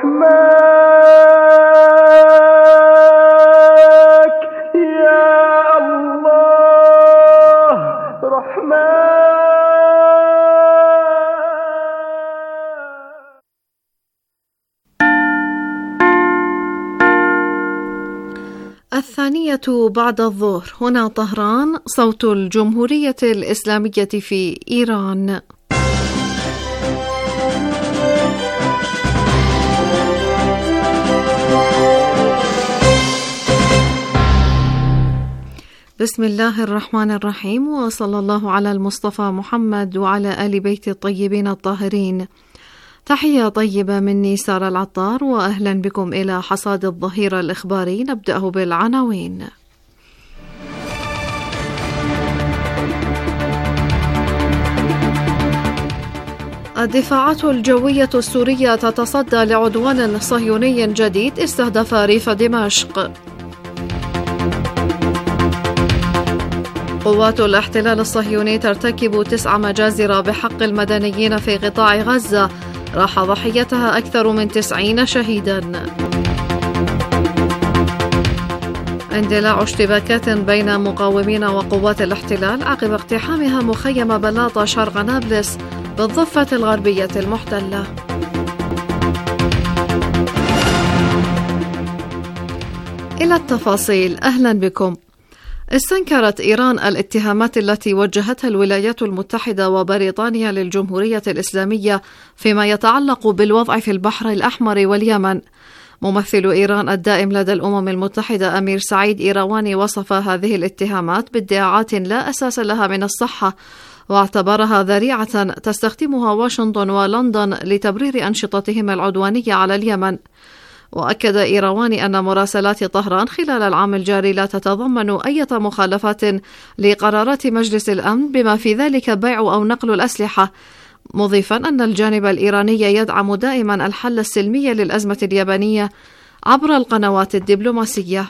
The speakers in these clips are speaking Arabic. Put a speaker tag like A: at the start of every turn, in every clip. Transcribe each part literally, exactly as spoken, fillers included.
A: الثانية بعد الظهر، هنا طهران، صوت الجمهورية الإسلامية في إيران. بسم الله الرحمن الرحيم، وصلى الله على المصطفى محمد وعلى آل بيت الطيبين الطاهرين. تحية طيبة مني سارة العطار، وأهلا بكم إلى حصاد الظهيرة الإخباري. نبدأه بالعناوين. الدفاعات الجوية السورية تتصدى لعدوان صهيوني جديد استهدف ريف دمشق. قوات الاحتلال الصهيوني ترتكب تسع مجازر بحق المدنيين في قطاع غزة، راح ضحيتها أكثر من تسعين شهيدا. اندلاع اشتباكات بين مقاومين وقوات الاحتلال عقب اقتحامها مخيم بلاطة شرق نابلس بالضفة الغربية المحتلة. إلى التفاصيل، أهلا بكم. استنكرت إيران الاتهامات التي وجهتها الولايات المتحدة وبريطانيا للجمهورية الإسلامية فيما يتعلق بالوضع في البحر الأحمر واليمن. ممثل إيران الدائم لدى الأمم المتحدة أمير سعيد إيرواني وصف هذه الاتهامات بادعاءات لا أساس لها من الصحة، واعتبرها ذريعة تستخدمها واشنطن ولندن لتبرير أنشطتهما العدوانية على اليمن. وأكد إيرواني أن مراسلات طهران خلال العام الجاري لا تتضمن أي مخالفات لقرارات مجلس الأمن بما في ذلك بيع أو نقل الأسلحة، مضيفا أن الجانب الإيراني يدعم دائما الحل السلمي للأزمة اليابانية عبر القنوات الدبلوماسية.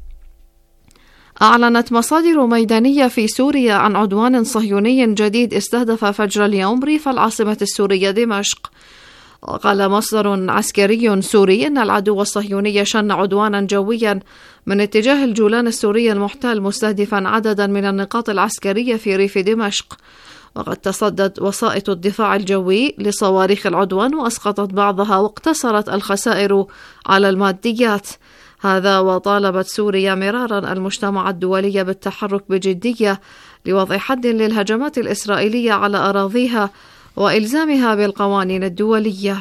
A: أعلنت مصادر ميدانية في سوريا عن عدوان صهيوني جديد استهدف فجر اليوم ريف العاصمة السورية دمشق. وقال مصدر عسكري سوري أن العدو الصهيوني شن عدوانا جويا من اتجاه الجولان السوري المحتل مستهدفا عددا من النقاط العسكرية في ريف دمشق. وقد تصدت وسائط الدفاع الجوي لصواريخ العدوان وأسقطت بعضها واقتصرت الخسائر على الماديات. هذا وطالبت سوريا مرارا المجتمع الدولي بالتحرك بجدية لوضع حد للهجمات الإسرائيلية على أراضيها وإلزامها بالقوانين الدولية.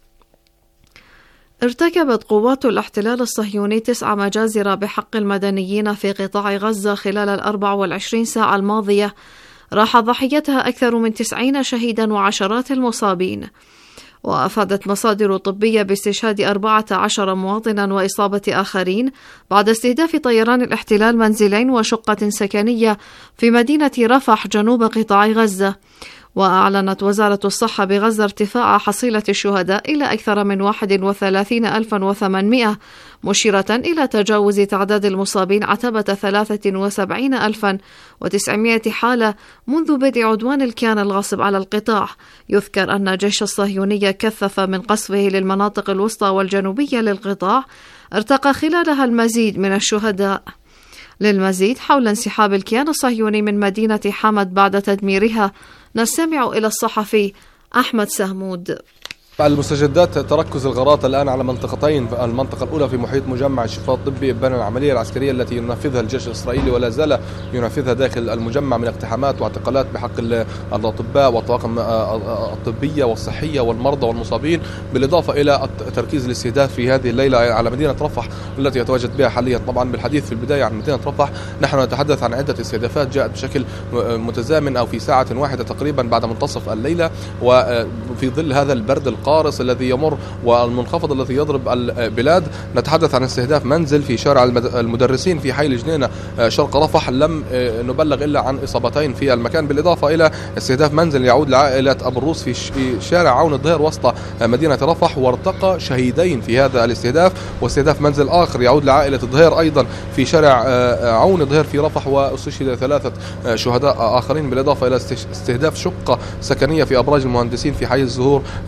A: ارتكبت قوات الاحتلال الصهيوني تسع مجازر بحق المدنيين في قطاع غزة خلال الأربع والعشرين ساعة الماضية، راح ضحيتها أكثر من تسعين شهيدا وعشرات المصابين. وأفادت مصادر طبية باستشهاد أربعة عشر مواطنا وإصابة آخرين بعد استهداف طيران الاحتلال منزلين وشقة سكنية في مدينة رفح جنوب قطاع غزة. وأعلنت وزارة الصحة بغزة ارتفاع حصيلة الشهداء إلى أكثر من واحد وثلاثين ألفا وثمانمائة، مشيرة إلى تجاوز تعداد المصابين عتبة ثلاثة وسبعين ألفا وتسعمائة حالة منذ بدء عدوان الكيان الغاصب على القطاع. يذكر أن الجيش الصهيوني كثف من قصفه للمناطق الوسطى والجنوبية للقطاع، ارتقى خلالها المزيد من الشهداء. للمزيد حول انسحاب الكيان الصهيوني من مدينة حمد بعد تدميرها، نستمع إلى الصحفي أحمد سهمود.
B: المستجدات تركز الغارات الآن على منطقتين، المنطقة الأولى في محيط مجمع الشفاء الطبي إبان العملية العسكرية التي ينفذها الجيش الإسرائيلي ولا زال ينفذها داخل المجمع من اقتحامات واعتقالات بحق الأطباء والطواقم الطبية والصحية والمرضى والمصابين، بالإضافة إلى تركيز الاستهداف في هذه الليلة على مدينة رفح التي يتواجد بها حاليا. طبعا بالحديث في البداية عن مدينة رفح، نحن نتحدث عن عدة استهدافات جاءت بشكل متزامن أو في ساعة واحدة تقريبا بعد منتصف الليلة، وفي ظل هذا البرد القارس الذي يمر والمنخفض الذي يضرب البلاد. نتحدث عن استهداف منزل في شارع المدرسين في حي الجنينة شرق رفح، لم نبلغ إلا عن إصابتين في المكان، بالإضافة إلى استهداف منزل يعود لعائلة أبو الروس في شارع عون الظهير وسط مدينة رفح، وارتقى شهيدين في هذا الاستهداف. واستهداف منزل آخر يعود لعائلة الظهير أيضا في شارع عون الظهير في رفح، واستشهد ثلاثة شهداء آخرين، بالإضافة إلى استهداف شقة سكنية في أبراج المهندسين في حي الزهور شمال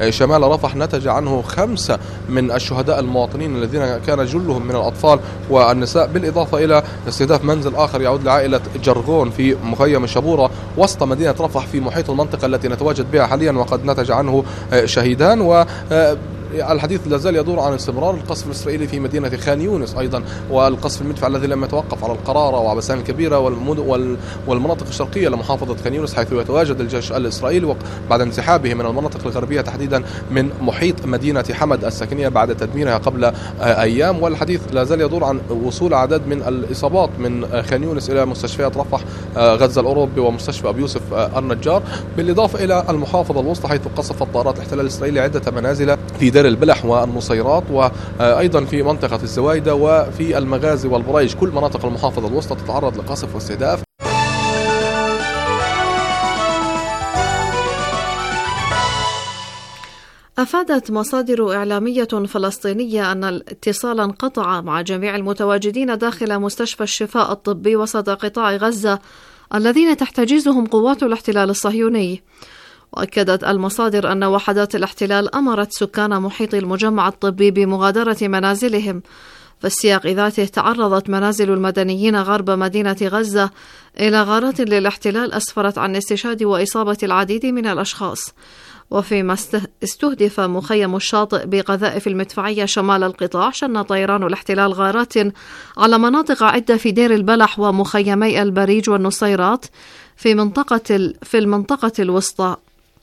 B: رفح نتج عنه خمسة من الشهداء المواطنين الذين كان جلهم من الأطفال والنساء، بالإضافة إلى استهداف منزل آخر يعود لعائلة جرغون في مخيم شبورة وسط مدينة رفح في محيط المنطقة التي نتواجد بها حاليا، وقد نتج عنه شهيدان. و الحديث لا زال يدور عن استمرار القصف الإسرائيلي في مدينة خان يونس أيضا، والقصف المدفع الذي لم يتوقف على القرارة وعبسان الكبيرة والمناطق الشرقية لمحافظة خان يونس، حيث يتواجد الجيش الإسرائيلي بعد انسحابه من المناطق الغربية تحديدا من محيط مدينة حمد السكنية بعد تدميرها قبل أيام. والحديث لا زال يدور عن وصول عدد من الإصابات من خان يونس إلى مستشفيات رفح غزة الأوروبي ومستشفى أبو يوسف النجار، بالإضافة إلى المحافظة الوسطى حيث قصفت طائرات الاحتلال الإسرائيلي عدة منازل في دير البلح والنصيرات، وأيضا في منطقة الزوايدة وفي المغازي والبريج. كل مناطق المحافظة الوسطى تتعرض لقصف واستهداف.
A: أفادت مصادر إعلامية فلسطينية أن الاتصال انقطع مع جميع المتواجدين داخل مستشفى الشفاء الطبي وسط قطاع غزة الذين تحتجزهم قوات الاحتلال الصهيوني. وأكدت المصادر أن وحدات الاحتلال أمرت سكان محيط المجمع الطبي بمغادرة منازلهم. في السياق ذاته تعرضت منازل المدنيين غرب مدينة غزة إلى غارات للاحتلال أسفرت عن استشهاد وإصابة العديد من الأشخاص. وفيما استهدف مخيم الشاطئ بقذائف المدفعية شمال القطاع، شن طيران الاحتلال غارات على مناطق عدة في دير البلح ومخيمي البريج والنصيرات في منطقة في المنطقة الوسطى.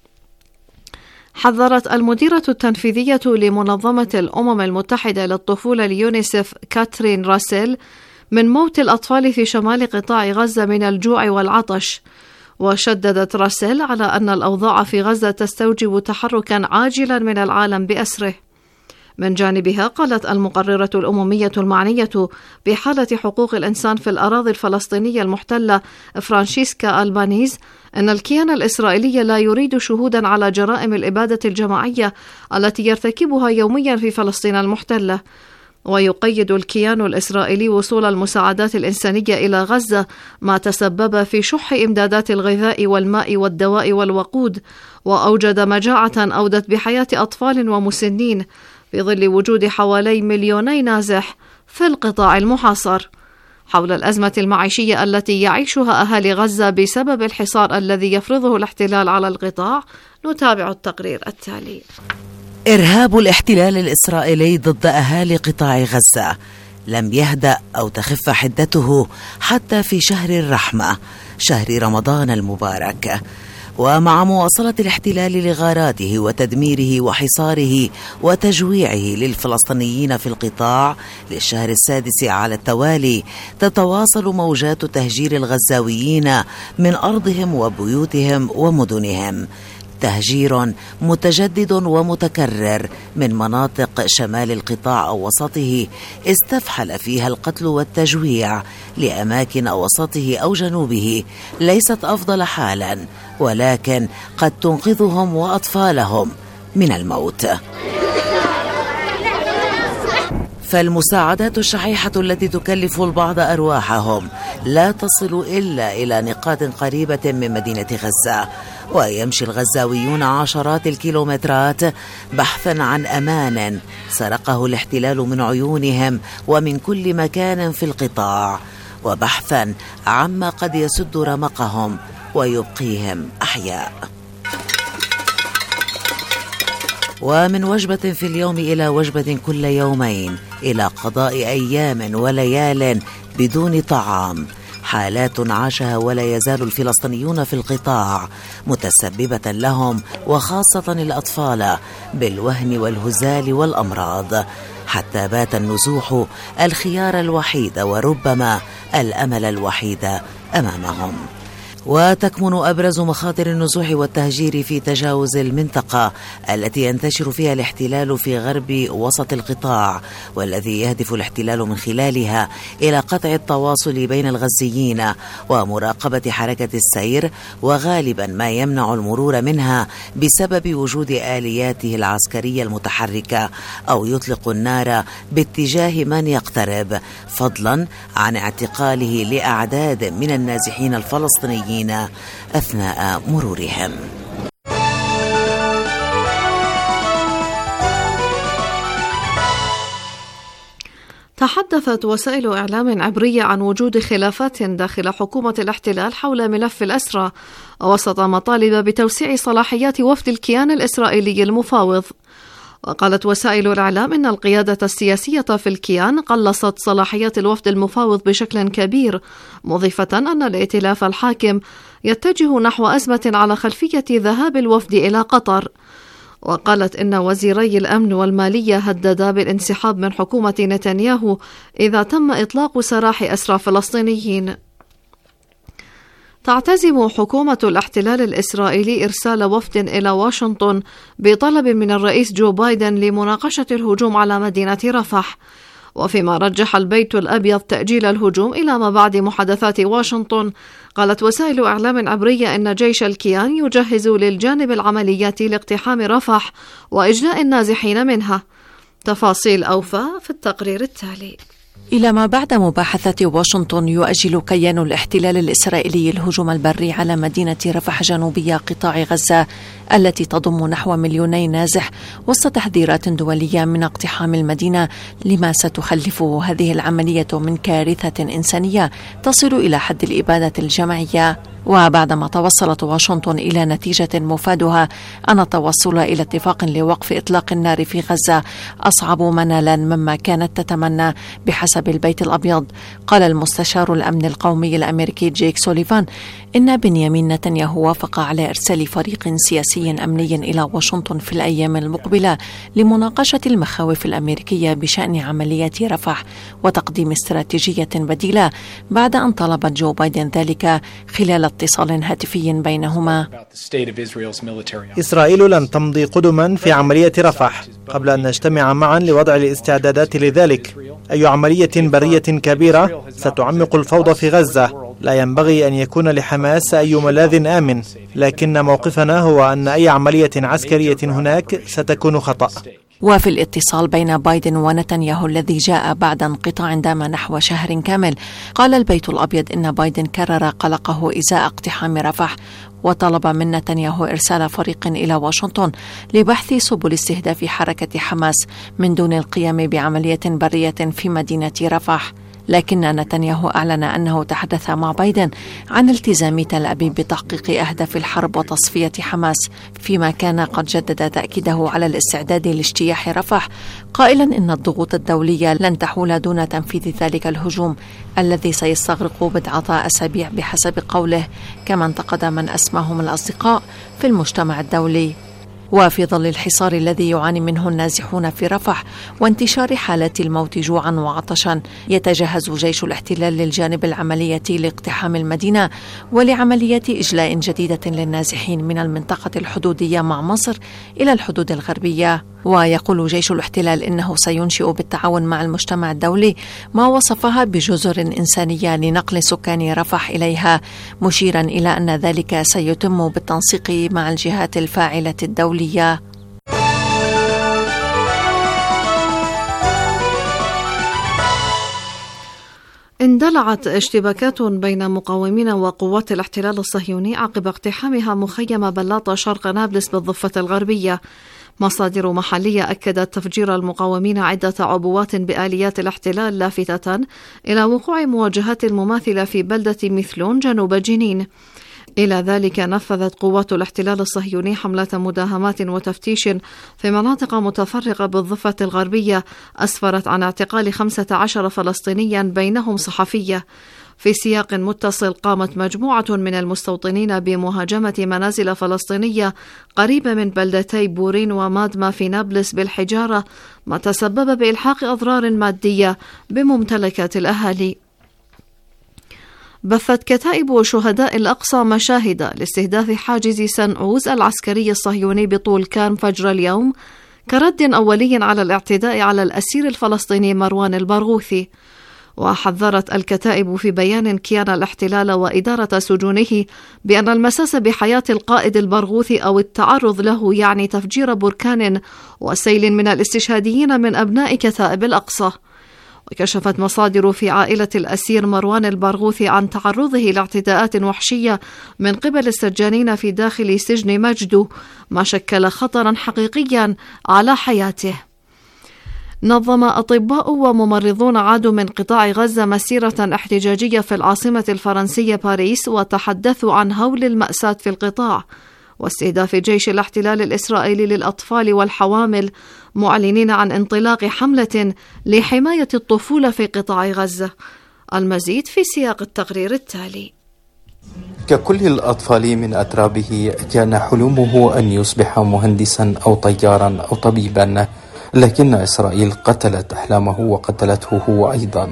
A: حذرت المديرة التنفيذية لمنظمة الأمم المتحدة للطفولة اليونيسف كاترين راسل من موت الأطفال في شمال قطاع غزة من الجوع والعطش. وشددت راسل على أن الأوضاع في غزة تستوجب تحركا عاجلا من العالم بأسره. من جانبها قالت المقررة الأممية المعنية بحالة حقوق الإنسان في الأراضي الفلسطينية المحتلة فرانشيسكا ألبانيز أن الكيان الإسرائيلي لا يريد شهودا على جرائم الإبادة الجماعية التي يرتكبها يوميا في فلسطين المحتلة. ويقيد الكيان الإسرائيلي وصول المساعدات الإنسانية إلى غزة، ما تسبب في شح إمدادات الغذاء والماء والدواء والوقود، وأوجد مجاعة أودت بحياة أطفال ومسنين في ظل وجود حوالي مليوني نازح في القطاع المحاصر. حول الأزمة المعيشية التي يعيشها أهالي غزة بسبب الحصار الذي يفرضه الاحتلال على القطاع، نتابع التقرير التالي.
C: إرهاب الاحتلال الإسرائيلي ضد أهالي قطاع غزة لم يهدأ أو تخف حدته حتى في شهر الرحمة، شهر رمضان المبارك. ومع مواصلة الاحتلال لغاراته وتدميره وحصاره وتجويعه للفلسطينيين في القطاع للشهر السادس على التوالي، تتواصل موجات تهجير الغزاويين من أرضهم وبيوتهم ومدنهم، تهجير متجدد ومتكرر من مناطق شمال القطاع أو وسطه استفحل فيها القتل والتجويع لأماكن وسطه أو جنوبه ليست أفضل حالا، ولكن قد تنقذهم وأطفالهم من الموت. فالمساعدات الشحيحة التي تكلف البعض أرواحهم لا تصل إلا إلى نقاط قريبة من مدينة غزة، ويمشي الغزاويون عشرات الكيلومترات بحثا عن أمان سرقه الاحتلال من عيونهم ومن كل مكان في القطاع، وبحثا عما قد يسد رمقهم ويبقيهم أحياء. ومن وجبة في اليوم إلى وجبة كل يومين، إلى قضاء أيام وليال بدون طعام، حالات عاشها ولا يزال الفلسطينيون في القطاع متسببة لهم وخاصة الأطفال بالوهن والهزال والأمراض، حتى بات النزوح الخيار الوحيد وربما الأمل الوحيد أمامهم. وتكمن أبرز مخاطر النزوح والتهجير في تجاوز المنطقة التي ينتشر فيها الاحتلال في غرب وسط القطاع، والذي يهدف الاحتلال من خلالها إلى قطع التواصل بين الغزيين ومراقبة حركة السير، وغالبا ما يمنع المرور منها بسبب وجود آلياته العسكرية المتحركة، أو يطلق النار باتجاه من يقترب، فضلا عن اعتقاله لأعداد من النازحين الفلسطينيين أثناء مرورهم.
A: تحدثت وسائل إعلام عبرية عن وجود خلافات داخل حكومة الاحتلال حول ملف الأسرى وسط مطالب بتوسيع صلاحيات وفد الكيان الإسرائيلي المفاوض. وقالت وسائل الإعلام إن القيادة السياسية في الكيان قلصت صلاحيات الوفد المفاوض بشكل كبير، مضيفة أن الائتلاف الحاكم يتجه نحو أزمة على خلفية ذهاب الوفد إلى قطر. وقالت إن وزيري الأمن والمالية هددا بالانسحاب من حكومة نتنياهو إذا تم إطلاق سراح أسرى فلسطينيين. تعتزم حكومة الاحتلال الإسرائيلي إرسال وفد إلى واشنطن بطلب من الرئيس جو بايدن لمناقشة الهجوم على مدينة رفح. وفيما رجح البيت الأبيض تأجيل الهجوم إلى ما بعد محادثات واشنطن، قالت وسائل إعلام عبرية إن جيش الكيان يجهز للجانب العملياتي لاقتحام رفح وإجلاء النازحين منها. تفاصيل أوفى في التقرير التالي.
D: إلى ما بعد مباحثة واشنطن، يؤجل كيان الاحتلال الإسرائيلي الهجوم البري على مدينة رفح جنوبية قطاع غزة التي تضم نحو مليوني نازح، وسط تحذيرات دولية من اقتحام المدينة لما ستخلفه هذه العملية من كارثة إنسانية تصل إلى حد الإبادة الجماعية. وبعدما توصلت واشنطن إلى نتيجة مفادها أن التوصل إلى اتفاق لوقف إطلاق النار في غزة أصعب منالا مما كانت تتمنى بحسب البيت الأبيض، قال المستشار الأمن القومي الأمريكي جيك سوليفان إن بنيامين نتنياهو وافق على إرسال فريق سياسي أمني إلى واشنطن في الأيام المقبلة لمناقشة المخاوف الأمريكية بشأن عمليات رفح وتقديم استراتيجية بديلة، بعد أن طلب جو بايدن ذلك خلال اتصال هاتفي بينهما.
E: إسرائيل لن تمضي قدما في عملية رفح قبل أن نجتمع معا لوضع الاستعدادات لذلك. أي عملية برية كبيرة ستعمق الفوضى في غزة. لا ينبغي أن يكون لحماس أي ملاذ آمن، لكن موقفنا هو أن أي عملية عسكرية هناك ستكون خطأ.
D: وفي الاتصال بين بايدن ونتنياهو الذي جاء بعد انقطاع دام نحو شهر كامل، قال البيت الأبيض إن بايدن كرر قلقه إزاء اقتحام رفح، وطلب من نتنياهو إرسال فريق إلى واشنطن لبحث سبل استهداف حركة حماس من دون القيام بعملية برية في مدينة رفح. لكن نتنياهو أعلن أنه تحدث مع بايدن عن التزام تل أبيب بتحقيق أهداف الحرب وتصفية حماس، فيما كان قد جدد تأكيده على الاستعداد لاجتياح رفح، قائلا إن الضغوط الدولية لن تحول دون تنفيذ ذلك الهجوم الذي سيستغرق بضعة أسابيع بحسب قوله، كما انتقد من أسماهم الأصدقاء في المجتمع الدولي. وفي ظل الحصار الذي يعاني منه النازحون في رفح وانتشار حالات الموت جوعا وعطشا، يتجهز جيش الاحتلال للجانب العملياتي لاقتحام المدينة ولعمليات إجلاء جديدة للنازحين من المنطقة الحدودية مع مصر إلى الحدود الغربية. ويقول جيش الاحتلال إنه سينشئ بالتعاون مع المجتمع الدولي ما وصفها بجزر إنسانية لنقل سكان رفح إليها، مشيرا إلى أن ذلك سيتم بالتنسيق مع الجهات الفاعلة الدولية.
A: اندلعت اشتباكات بين مقاومين وقوات الاحتلال الصهيوني عقب اقتحامها مخيم بلاطة شرق نابلس بالضفة الغربية. مصادر محلية أكدت تفجير المقاومين عدة عبوات بآليات الاحتلال، لافتة إلى وقوع مواجهات مماثلة في بلدة مثلون جنوب جنين. إلى ذلك نفذت قوات الاحتلال الصهيوني حملة مداهمات وتفتيش في مناطق متفرقة بالضفة الغربية أسفرت عن اعتقال خمسة عشر فلسطينيا بينهم صحفية. في سياق متصل، قامت مجموعة من المستوطنين بمهاجمة منازل فلسطينية قريبة من بلدتي بورين ومادما في نابلس بالحجارة، ما تسبب بإلحاق أضرار مادية بممتلكات الأهالي. بثت كتائب شهداء الأقصى مشاهد لاستهداف حاجز سنعوز العسكري الصهيوني بطول كان فجر اليوم كرد أولي على الاعتداء على الأسير الفلسطيني مروان البرغوثي. وحذرت الكتائب في بيان كيان الاحتلال وإدارة سجونه بأن المساس بحياة القائد البرغوثي أو التعرض له يعني تفجير بركان وسيل من الاستشهاديين من أبناء كتائب الأقصى. وكشفت مصادر في عائلة الأسير مروان البرغوثي عن تعرضه لاعتداءات وحشية من قبل السجانين في داخل سجن مجدو، ما شكل خطرا حقيقيا على حياته. نظم أطباء وممرضون عادوا من قطاع غزة مسيرة احتجاجية في العاصمة الفرنسية باريس، وتحدثوا عن هول المأساة في القطاع واستهداف جيش الاحتلال الإسرائيلي للأطفال والحوامل، معلنين عن انطلاق حملة لحماية الطفولة في قطاع غزة. المزيد في سياق التقرير التالي.
F: ككل الأطفال من أترابه كان حلمه أن يصبح مهندسا أو طيارا أو طبيبا، لكن إسرائيل قتلت أحلامه وقتلته هو أيضا.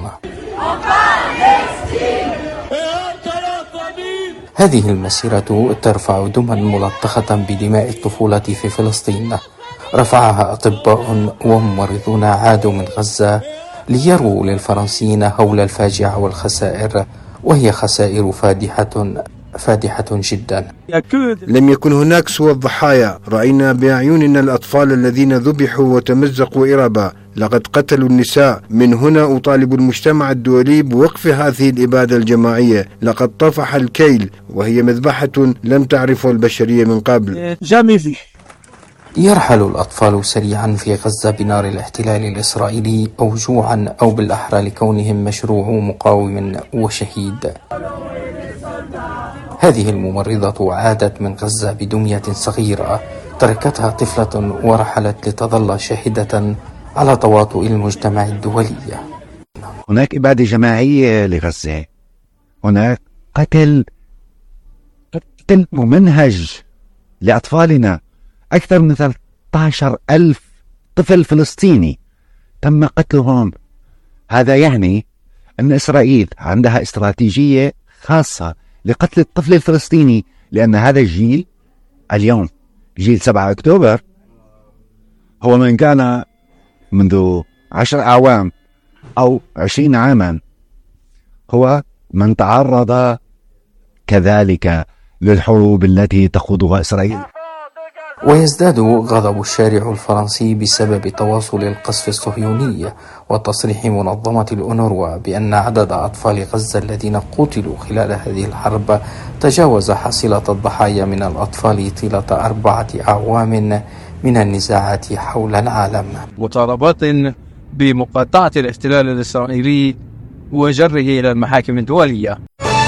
F: هذه المسيرة ترفع دما ملطخة بدماء الطفولة في فلسطين، رفعها أطباء وممرضون عادوا من غزة ليروا للفرنسيين هول الفاجعة والخسائر، وهي خسائر فادحة فادحة جدا.
G: لم يكن هناك سوى الضحايا، رأينا بأعيننا الأطفال الذين ذبحوا وتمزقوا إربا، لقد قتلوا النساء. من هنا أطالب المجتمع الدولي بوقف هذه الإبادة الجماعية، لقد طفح الكيل وهي مذبحة لم تعرفها البشرية من قبل.
F: يرحل الأطفال سريعا في غزة بنار الاحتلال الإسرائيلي، أو جوعا أو بالأحرى لكونهم مشروع مقاوم وشهيد. هذه الممرضة عادت من غزة بدمية صغيرة تركتها طفلة ورحلت لتظل شاهدة على تواطؤ المجتمع الدولي.
H: هناك إبادة جماعية لغزة، هناك قتل قتل ممنهج لأطفالنا. أكثر من ثلاثة عشر ألف طفل فلسطيني تم قتلهم. هذا يعني أن إسرائيل عندها استراتيجية خاصة لقتل الطفل الفلسطيني، لأن هذا الجيل اليوم جيل سبعة أكتوبر هو من كان منذ عشر أعوام أو عشرين عاما هو من تعرض كذلك للحروب التي تخوضها إسرائيل.
F: ويزداد غضب الشارع الفرنسي بسبب تواصل القصف الصهيوني وتصريح منظمة الأونروا بأن عدد أطفال غزة الذين قتلوا خلال هذه الحرب تجاوز حصيلة الضحايا من الأطفال طيلة أربعة أعوام من النزاعات حول العالم.
I: مطالبات بمقاطعة الاحتلال الإسرائيلي وجره إلى المحاكم الدولية.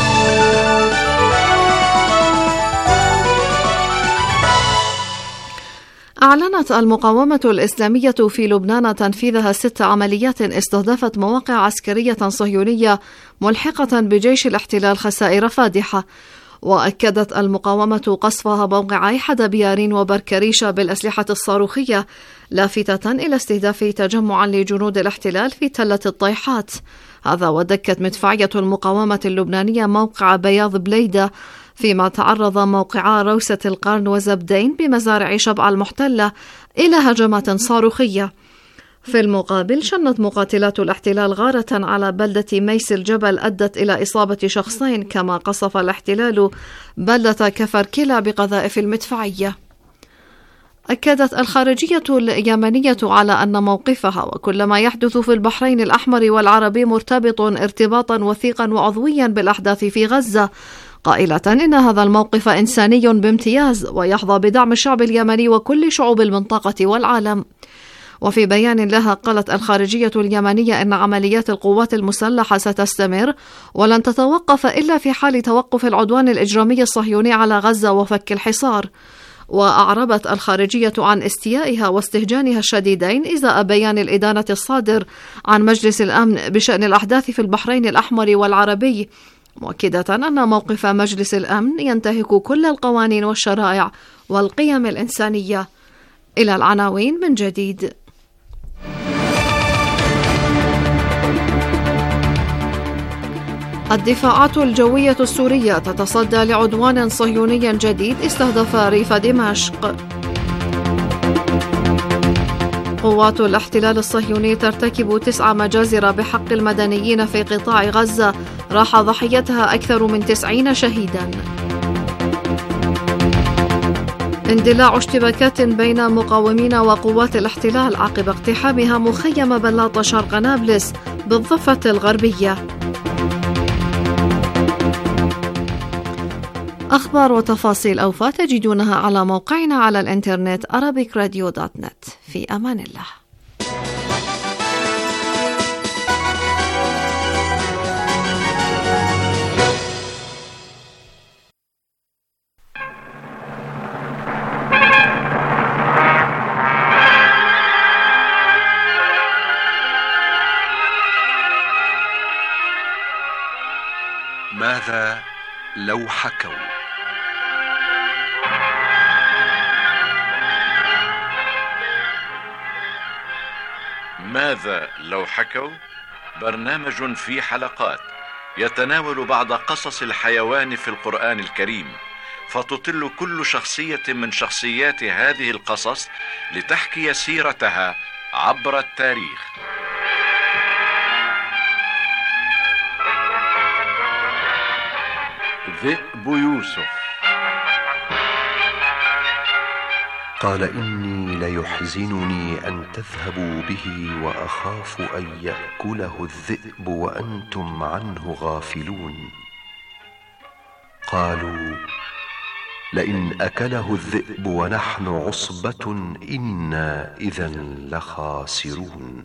A: أعلنت المقاومة الإسلامية في لبنان تنفيذها ست عمليات استهدفت مواقع عسكرية صهيونية ملحقة بجيش الاحتلال خسائر فادحة. وأكدت المقاومة قصفها موقعي حدبيارين وبركريشة بالأسلحة الصاروخية، لافتة إلى استهداف تجمعا لجنود الاحتلال في تلة الطيحات. هذا ودكت مدفعية المقاومة اللبنانية موقع بياض بليدة، فيما تعرض موقعا روسة القرن وزبدين بمزارع شبعة المحتلة إلى هجمات صاروخية. في المقابل شنت مقاتلات الاحتلال غارة على بلدة ميس الجبل أدت إلى إصابة شخصين، كما قصف الاحتلال بلدة كفركلا بقذائف المدفعية. أكدت الخارجية اليمنية على أن موقفها وكل ما يحدث في البحرين الأحمر والعربي مرتبط ارتباطا وثيقا وعضويا بالأحداث في غزة، قائلة إن هذا الموقف إنساني بامتياز ويحظى بدعم الشعب اليمني وكل شعوب المنطقة والعالم. وفي بيان لها قالت الخارجية اليمنية إن عمليات القوات المسلحة ستستمر ولن تتوقف إلا في حال توقف العدوان الإجرامي الصهيوني على غزة وفك الحصار. وأعربت الخارجية عن استيائها واستهجانها الشديدين إزاء بيان الإدانة الصادر عن مجلس الأمن بشأن الأحداث في البحرين الأحمر والعربي، مؤكدة أن موقف مجلس الأمن ينتهك كل القوانين والشرائع والقيم الإنسانية. إلى العناوين من جديد. الدفاعات الجوية السورية تتصدى لعدوان صهيوني جديد استهدف ريف دمشق. قوات الاحتلال الصهيوني ترتكب تسع مجازر بحق المدنيين في قطاع غزة، راح ضحيتها أكثر من تسعين شهيدا. اندلاع اشتباكات بين مقاومين وقوات الاحتلال عقب اقتحامها مخيم بلاط شرق نابلس بالضفة الغربية. أخبار وتفاصيل أوفى تجدونها على موقعنا على الإنترنت arabicradio دوت نت. في أمان الله.
J: ماذا لو حكوا؟
K: ماذا لو حكوا؟ برنامج في حلقات يتناول بعض قصص الحيوان في القرآن الكريم، فتطل كل شخصية من شخصيات هذه القصص لتحكي سيرتها عبر التاريخ. ذئب يوسف.
J: قال إني ليحزنني أن تذهبوا به وأخاف أن يأكله الذئب وأنتم عنه غافلون. قالوا لئن أكله الذئب ونحن عصبة إنا إذن لخاسرون.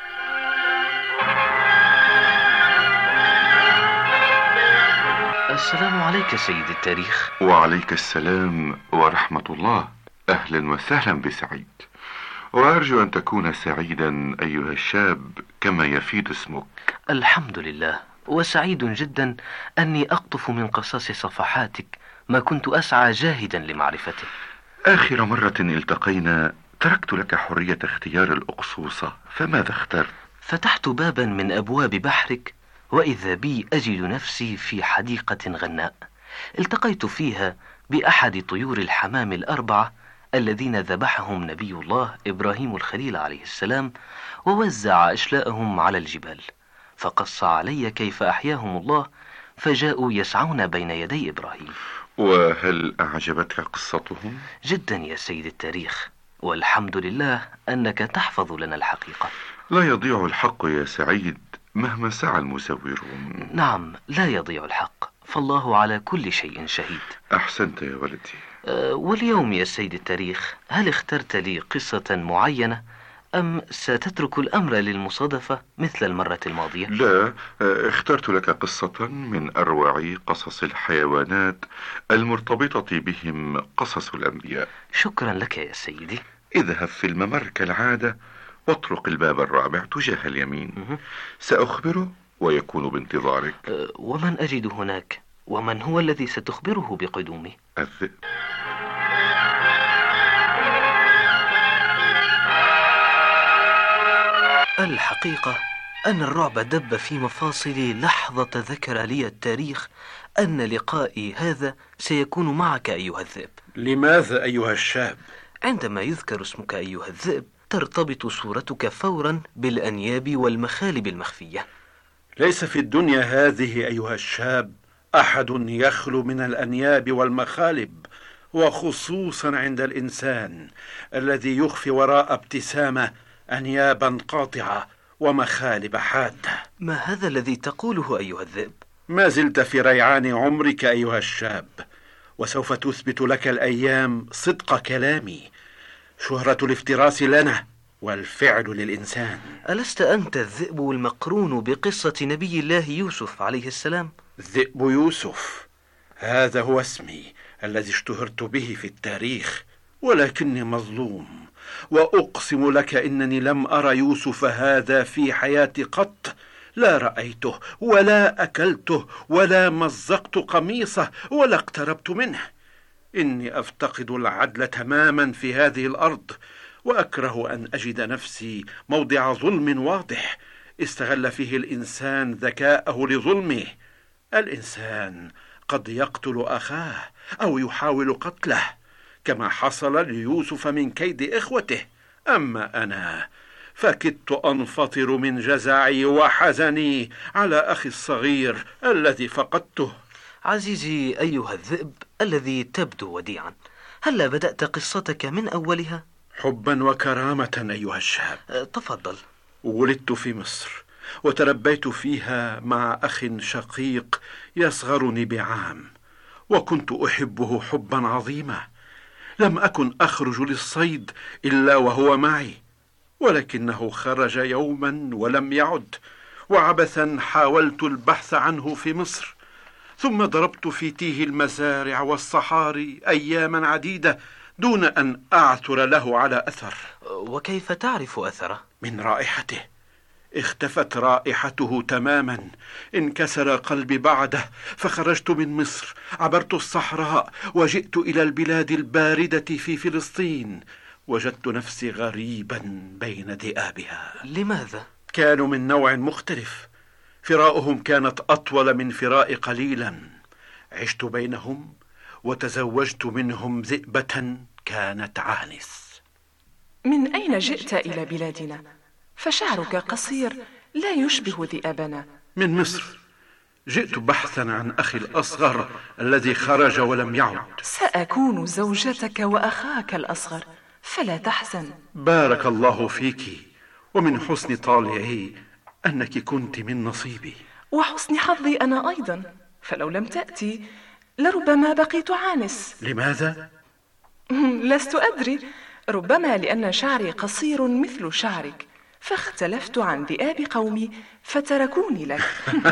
L: السلام عليك سيد التاريخ.
M: وعليك السلام ورحمة الله. أهلا وسهلا بسعيد، وأرجو أن تكون سعيدا أيها الشاب كما يفيد اسمك.
L: الحمد لله، وسعيد جدا أني أقطف من قصص صفحاتك ما كنت أسعى جاهدا لمعرفته.
M: آخر مرة التقينا تركت لك حرية اختيار الأقصوصة، فماذا اخترت؟
L: فتحت بابا من أبواب بحرك وإذا بي أجد نفسي في حديقة غناء التقيت فيها بأحد طيور الحمام الأربعة الذين ذبحهم نبي الله إبراهيم الخليل عليه السلام ووزع أشلاءهم على الجبال، فقص علي كيف أحياهم الله فجاءوا يسعون بين يدي إبراهيم.
M: وهل أعجبتك قصتهم؟
L: جدا يا سيد التاريخ، والحمد لله أنك تحفظ لنا الحقيقة.
M: لا يضيع الحق يا سعيد مهما سعى المسورون.
L: نعم، لا يضيع الحق، فالله على كل شيء شهيد.
M: أحسنت يا ولدي.
L: أه واليوم يا سيد التاريخ، هل اخترت لي قصة معينة أم ستترك الأمر للمصادفة مثل المرة الماضية؟
M: لا، اخترت لك قصة من أروع قصص الحيوانات المرتبطة بهم قصص الأنبياء.
L: شكرا لك يا سيدي.
M: اذهب في الممر كالعادة واطرق الباب الرابع تجاه اليمين. سأخبره ويكون بانتظارك.
L: أه ومن أجد هناك؟ ومن هو الذي ستخبره بقدومي؟
M: الذئب.
L: الحقيقة أن الرعب دب في مفاصلي لحظة ذكر لي التاريخ أن لقائي هذا سيكون معك أيها الذئب.
N: لماذا أيها الشاب؟
L: عندما يذكر اسمك أيها الذئب ترتبط صورتك فورا بالأنياب والمخالب المخفية.
N: ليس في الدنيا هذه أيها الشاب أحد يخلو من الأنياب والمخالب، وخصوصا عند الإنسان الذي يخفي وراء ابتسامة أنيابا قاطعة ومخالب حادة.
L: ما هذا الذي تقوله أيها الذئب؟
N: ما زلت في ريعان عمرك أيها الشاب، وسوف تثبت لك الأيام صدق كلامي. شهرة الافتراس لنا والفعل للإنسان.
L: ألست أنت الذئب المقرون بقصة نبي الله يوسف عليه السلام؟
N: ذئب يوسف، هذا هو اسمي الذي اشتهرت به في التاريخ، ولكني مظلوم، وأقسم لك إنني لم أرى يوسف هذا في حياتي قط. لا رأيته ولا أكلته ولا مزقت قميصه ولا اقتربت منه. إني أفتقد العدل تماما في هذه الأرض، وأكره أن أجد نفسي موضع ظلم واضح استغل فيه الإنسان ذكاءه لظلمه. الإنسان قد يقتل أخاه أو يحاول قتله كما حصل ليوسف من كيد إخوته، أما أنا فكدت أنفطر من جزعي وحزني على أخي الصغير الذي فقدته.
L: عزيزي أيها الذئب الذي تبدو وديعا، هل بدأت قصتك من أولها؟
N: حبا وكرامة أيها الشاب.
L: تفضل.
N: ولدت في مصر وتربيت فيها مع أخ شقيق يصغرني بعام، وكنت أحبه حبا عظيما. لم أكن أخرج للصيد إلا وهو معي، ولكنه خرج يوما ولم يعد، وعبثا حاولت البحث عنه في مصر، ثم ضربت في تيه المزارع والصحاري أياما عديدة دون أن أعثر له على أثر.
L: وكيف تعرف أثره؟
N: من رائحته. اختفت رائحته تماما. انكسر قلبي بعده، فخرجت من مصر، عبرت الصحراء وجئت إلى البلاد الباردة في فلسطين. وجدت نفسي غريبا بين ذئابها.
L: لماذا؟
N: كانوا من نوع مختلف، فراؤهم كانت أطول من فرائي قليلا. عشت بينهم وتزوجت منهم ذئبة كانت عانس.
O: من أين جئت إلى بلادنا؟ فشعرك قصير لا يشبه ذئابنا.
N: من مصر، جئت بحثا عن أخي الأصغر الذي خرج ولم يعد.
O: سأكون زوجتك وأخاك الأصغر، فلا تحزن.
N: بارك الله فيك، ومن حسن طالعي أنك كنت من نصيبي.
O: وحسن حظي أنا أيضا، فلو لم تأتي لربما بقيت عانس.
N: لماذا؟
O: لست أدري، ربما لأن شعري قصير مثل شعرك، فاختلفت عن ذئاب قومي فتركوني لك.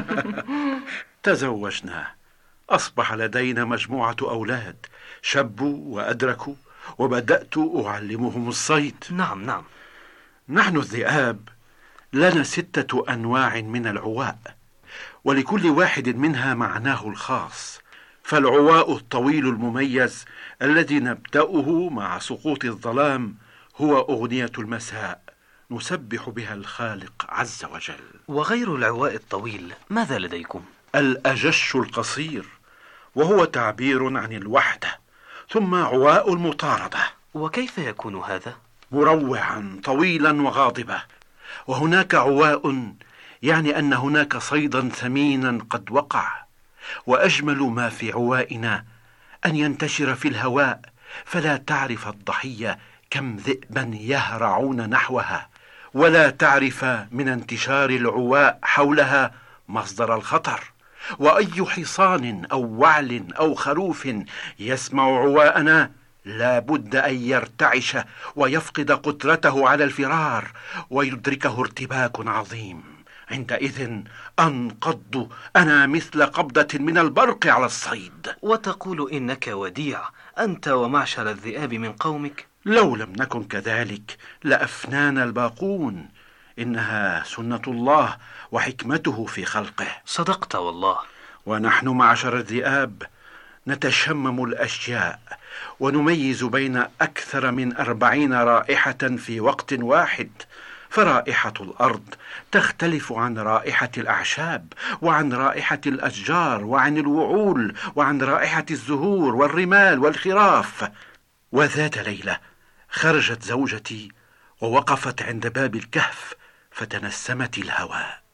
N: تزوجنا، أصبح لدينا مجموعة أولاد، شبوا وأدركوا، وبدأت أعلمهم الصيد.
L: نعم نعم.
N: نحن الذئاب لنا ستة أنواع من العواء، ولكل واحد منها معناه الخاص. فالعواء الطويل المميز الذي نبدأه مع سقوط الظلام هو أغنية المساء، نسبح بها الخالق عز وجل.
L: وغير العواء الطويل ماذا لديكم؟
N: الأجش القصير، وهو تعبير عن الوحدة. ثم عواء المطاردة.
L: وكيف يكون هذا؟
N: مروعا طويلا وغاضبا. وهناك عواء يعني أن هناك صيدا ثمينا قد وقع. وأجمل ما في عوائنا أن ينتشر في الهواء، فلا تعرف الضحية كم ذئبا يهرعون نحوها، ولا تعرف من انتشار العواء حولها مصدر الخطر. وأي حصان أو وعل أو خروف يسمع عواءنا لا بد أن يرتعش ويفقد قدرته على الفرار، ويدركه ارتباك عظيم. عندئذ أنقض أنا مثل قبضة من البرق على الصيد.
L: وتقول إنك وديع أنت ومعشر الذئاب من قومك؟
N: لو لم نكن كذلك لأفنانا الباقون. إنها سنة الله وحكمته في خلقه.
L: صدقت والله.
N: ونحن معشر الذئاب نتشمم الأشياء ونميز بين أكثر من أربعين رائحة في وقت واحد. فرائحة الأرض تختلف عن رائحة الأعشاب، وعن رائحة الأشجار، وعن الوعول، وعن رائحة الزهور والرمال والخراف. وذات ليلة خرجت زوجتي ووقفت عند باب الكهف فتنسمت الهواء.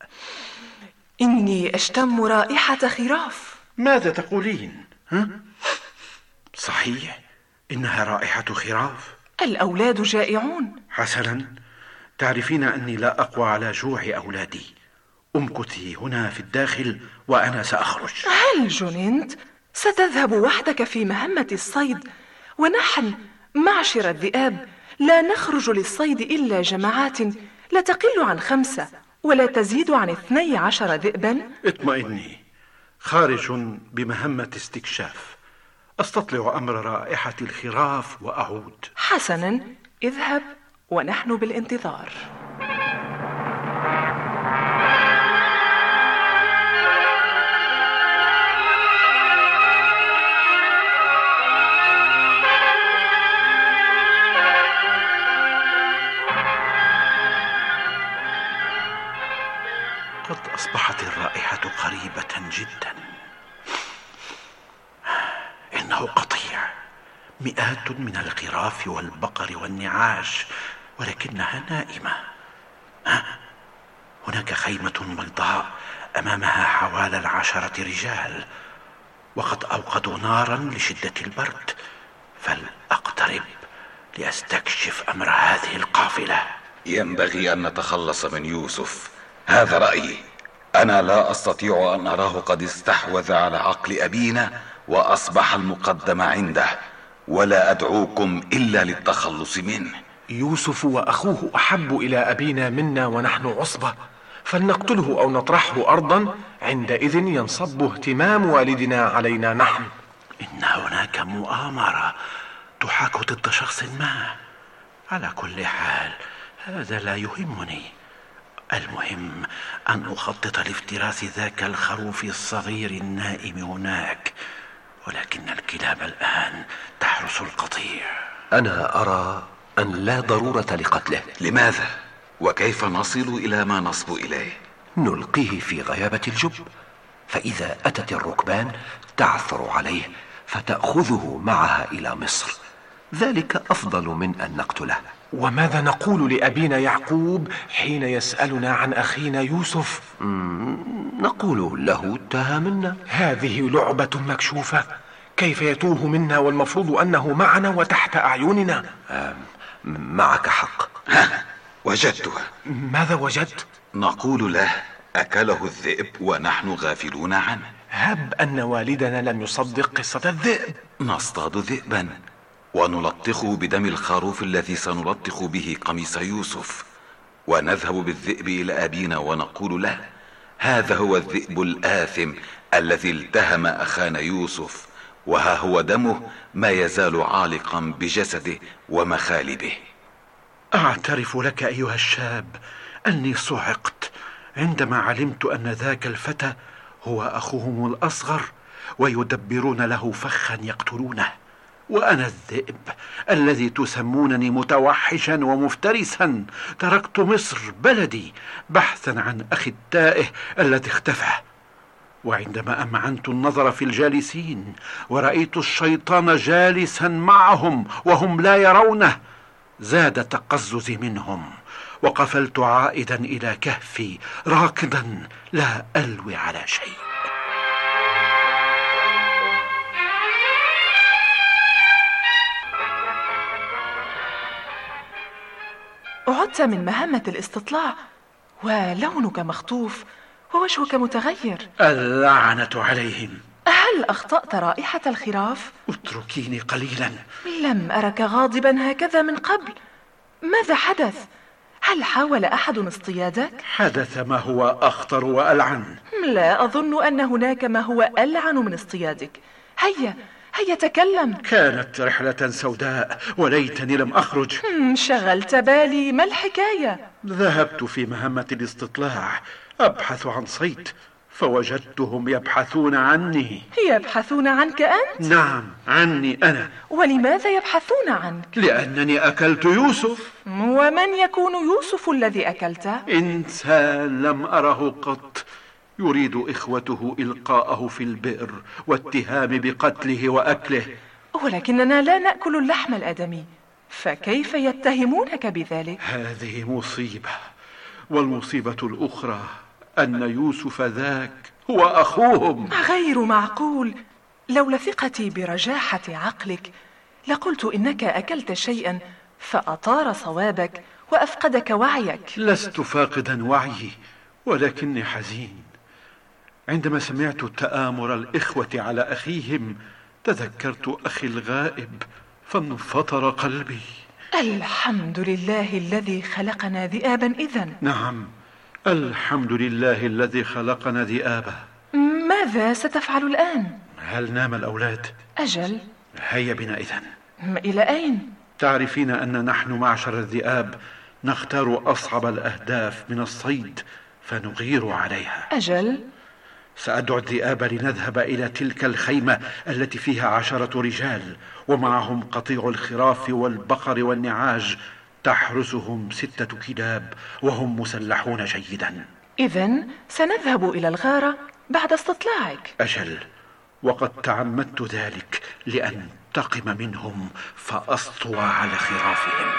O: إني أشتم رائحة خراف.
N: ماذا تقولين؟ ها؟ صحيح، إنها رائحة خراف.
O: الأولاد جائعون.
N: حسنا، تعرفين أني لا أقوى على جوع أولادي. امكثي هنا في الداخل وأنا سأخرج.
O: هل جننت؟ ستذهب وحدك في مهمة الصيد، ونحن معشر الذئاب لا نخرج للصيد إلا جماعات لا تقل عن خمسة ولا تزيد عن اثني عشر ذئبا.
N: اطمئني، خارج بمهمة استكشاف، أستطلع أمر رائحة الخراف وأعود.
O: حسنا، اذهب ونحن بالانتظار.
N: قد أصبحت الرائحة قريبة جدا. إنه قطيع، مئات من الخراف والبقر والنعاش، ولكنها نائمة. هناك خيمة بيضاء أمامها حوالي العشرة رجال، وقد أوقدوا نارا لشدة البرد. فلأقترب لأستكشف أمر هذه القافلة.
P: ينبغي أن نتخلص من يوسف، هذا رأيي. أنا لا أستطيع أن أراه قد استحوذ على عقل أبينا وأصبح المقدم عنده، ولا أدعوكم إلا للتخلص منه.
Q: يوسف وأخوه أحب إلى أبينا منا ونحن عصبة، فلنقتله أو نطرحه أرضا، عندئذ ينصب اهتمام والدنا علينا نحن.
N: إن هناك مؤامرة تحاك ضد شخص ما. على كل حال هذا لا يهمني. المهم أن أخطط لافتراس ذاك الخروف الصغير النائم هناك، ولكن الكلاب الآن تحرس القطيع.
J: أنا أرى أن لا ضرورة لقتله.
P: لماذا؟ وكيف نصل إلى ما نصب إليه؟
R: نلقيه في غيابة الجب، فإذا أتت الركبان تعثر عليه فتأخذه معها إلى مصر، ذلك أفضل من أن نقتله.
Q: وماذا نقول لأبينا يعقوب حين يسألنا عن أخينا يوسف؟
R: نقول له تاه منا.
Q: هذه لعبة مكشوفة، كيف يتوه منا والمفروض أنه معنا وتحت أعيننا؟
R: معك حق.
P: ها، وجدته.
Q: ماذا وجدت؟
P: نقول له أكله الذئب ونحن غافلون عنه.
Q: هب أن والدنا لم يصدق قصة الذئب.
P: نصطاد ذئبا ونلطخه بدم الخروف الذي سنلطخ به قميص يوسف، ونذهب بالذئب إلى أبينا ونقول له هذا هو الذئب الآثم الذي التهم أخانا يوسف، وها هو دمه ما يزال عالقا بجسده ومخالبه.
N: أعترف لك أيها الشاب أني صعقت عندما علمت أن ذاك الفتى هو أخوهم الأصغر ويدبرون له فخا يقتلونه، وأنا الذئب الذي تسمونني متوحشا ومفترسا تركت مصر بلدي بحثا عن أخي التائه الذي اختفى. وعندما أمعنت النظر في الجالسين ورأيت الشيطان جالسا معهم وهم لا يرونه، زاد تقززي منهم، وقفلت عائدا إلى كهفي راكضا لا ألوي على شيء.
O: عدت من مهمة الاستطلاع ولونك مخطوف ووجهك متغير.
N: اللعنة عليهم.
O: هل أخطأت رائحة الخراف؟
N: اتركيني قليلا.
O: لم أرك غاضبا هكذا من قبل، ماذا حدث؟ هل حاول أحد اصطيادك؟
N: حدث ما هو أخطر وألعن.
O: لا أظن أن هناك ما هو ألعن من اصطيادك. هيا هيا تكلم.
N: كانت رحلة سوداء وليتني لم أخرج.
O: شغلت بالي، ما الحكاية؟
N: ذهبت في مهمة الاستطلاع أبحث عن صيد، فوجدتهم يبحثون عني.
O: يبحثون عنك أنت؟
N: نعم، عني أنا.
O: ولماذا يبحثون عنك؟
N: لأنني أكلت يوسف.
O: ومن يكون يوسف الذي أكلته؟
N: إنسان لم أره قط، يريد إخوته إلقاءه في البئر واتهام بقتله وأكله.
O: ولكننا لا نأكل اللحم الآدمي، فكيف يتهمونك بذلك؟
N: هذه مصيبة، والمصيبة الأخرى أن يوسف ذاك هو أخوهم.
O: غير معقول. لولا ثقتي برجاحة عقلك لقلت إنك أكلت شيئا فأطار صوابك وأفقدك وعيك.
N: لست فاقدا وعيي، ولكني حزين. عندما سمعت تآمر الإخوة على أخيهم تذكرت أخي الغائب فانفطر قلبي.
O: الحمد لله الذي خلقنا ذئابا إذن.
N: نعم، الحمد لله الذي خلقنا ذئابا.
O: ماذا ستفعل الآن؟
N: هل نام الأولاد؟
O: أجل.
N: هيا بنا إذن.
O: إلى أين؟
N: تعرفين أن نحن معشر الذئاب نختار أصعب الأهداف من الصيد فنغير عليها.
O: أجل.
N: سأدعو الذئاب لنذهب إلى تلك الخيمة التي فيها عشرة رجال ومعهم قطيع الخراف والبقر والنعاج، تحرسهم ستة كلاب وهم مسلحون جيدا.
O: إذن سنذهب إلى الغارة بعد استطلاعك.
N: أجل، وقد تعمدت ذلك لأنتقم منهم فأسطو على خرافهم.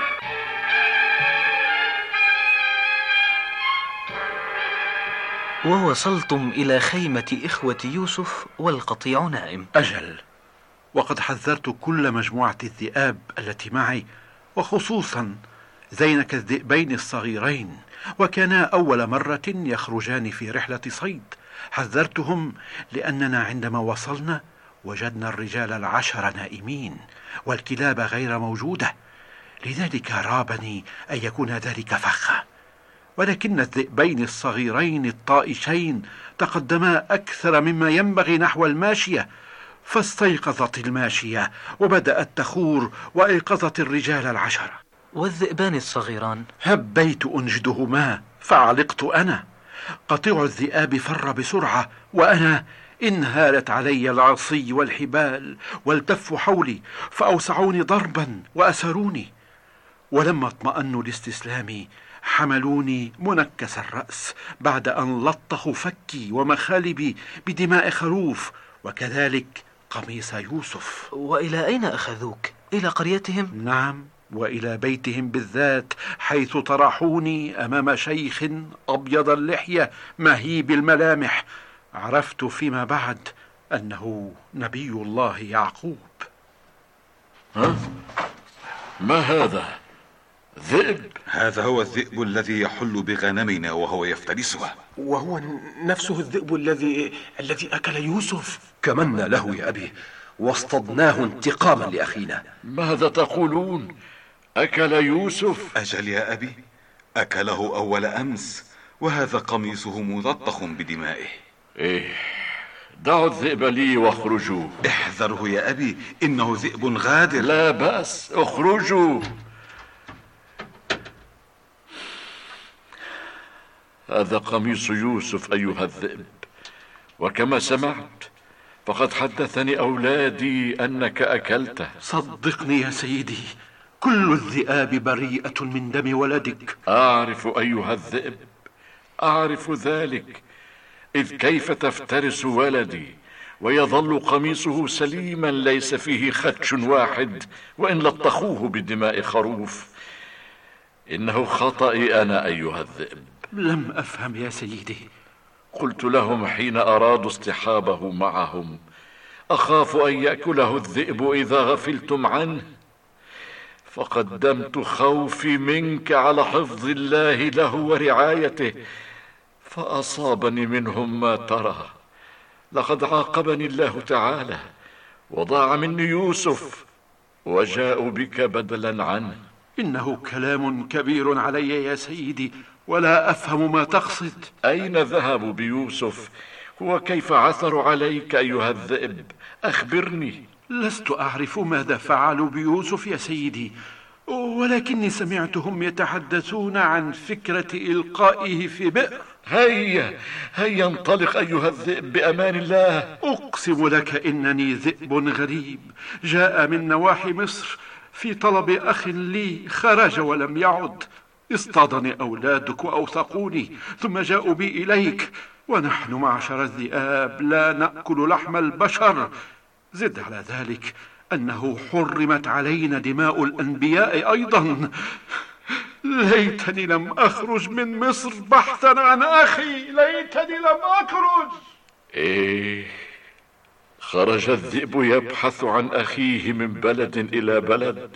L: ووصلتم إلى خيمة إخوة يوسف والقطيع نائم.
N: أجل، وقد حذرت كل مجموعة الذئاب التي معي، وخصوصا زينك الذئبين الصغيرين، وكانا أول مرة يخرجان في رحلة صيد. حذرتهم لأننا عندما وصلنا وجدنا الرجال العشر نائمين والكلاب غير موجودة، لذلك رابني أن يكون ذلك فخا. ولكن الذئبين الصغيرين الطائشين تقدما أكثر مما ينبغي نحو الماشية، فاستيقظت الماشية وبدأت تخور وأيقظت الرجال العشرة.
L: والذئبان الصغيران؟
N: هبيت أنجدهما فعلقت أنا. قطيع الذئاب فر بسرعة، وأنا انهالت علي العصي والحبال والتفوا حولي، فأوسعوني ضربا وأسروني. ولما اطمأنوا لاستسلامي حملوني منكس الرأس بعد أن لطخوا فكي ومخالبي بدماء خروف، وكذلك قميص يوسف.
L: وإلى أين أخذوك؟ إلى قريتهم؟
N: نعم، وإلى بيتهم بالذات، حيث طرحوني أمام شيخ أبيض اللحية مهيب الملامح. عرفت فيما بعد أنه نبي الله يعقوب.
K: ها؟ ما هذا؟ ذئب؟
P: هذا هو الذئب الذي يحل بغنمنا وهو يفترسها.
Q: وهو نفسه الذئب الذي الذي أكل يوسف.
R: كمنا له يا أبي واصطدناه انتقاما لأخينا.
K: ماذا تقولون؟ أكل يوسف؟
P: أجل يا أبي، أكله أول أمس، وهذا قميصه ملطخ بدمائه.
K: إيه، دعوا الذئب لي واخرجوا.
P: احذره يا أبي، إنه ذئب غادر.
K: لا بأس، اخرجوا. هذا قميص يوسف أيها الذئب، وكما سمعت فقد حدثني أولادي أنك أكلته.
N: صدقني يا سيدي، كل الذئاب بريئة من دم ولدك.
K: أعرف أيها الذئب، أعرف ذلك، إذ كيف تفترس ولدي ويظل قميصه سليما ليس فيه خدش واحد وإن لطخوه بدماء خروف. إنه خطئي أنا أيها الذئب.
N: لم أفهم يا سيدي.
K: قلت لهم حين أرادوا اصطحابه معهم: أخاف أن يأكله الذئب إذا غفلتم عنه، فقدمت خوفي منك على حفظ الله له ورعايته، فأصابني منهم ما ترى. لقد عاقبني الله تعالى وضاع مني يوسف، وجاءوا بك بدلا عنه.
N: إنه كلام كبير علي يا سيدي، ولا أفهم ما تقصد.
K: أين ذهبوا بيوسف؟ وكيف عثروا عليك أيها الذئب؟ أخبرني.
N: لست أعرف ماذا فعلوا بيوسف يا سيدي، ولكني سمعتهم يتحدثون عن فكرة إلقائه في بئر.
K: هيا هيا انطلق أيها الذئب بأمان الله.
N: أقسم لك إنني ذئب غريب جاء من نواحي مصر في طلب أخ لي، خرج ولم يعد. اصطادني أولادك وأوثقوني ثم جاءوا بي إليك، ونحن معشر الذئاب لا نأكل لحم البشر. زد على ذلك أنه حرمت علينا دماء الأنبياء أيضا. ليتني لم أخرج من مصر بحثا عن أخي، ليتني لم أخرج.
K: إيه، خرج الذئب يبحث عن أخيه من بلد إلى بلد،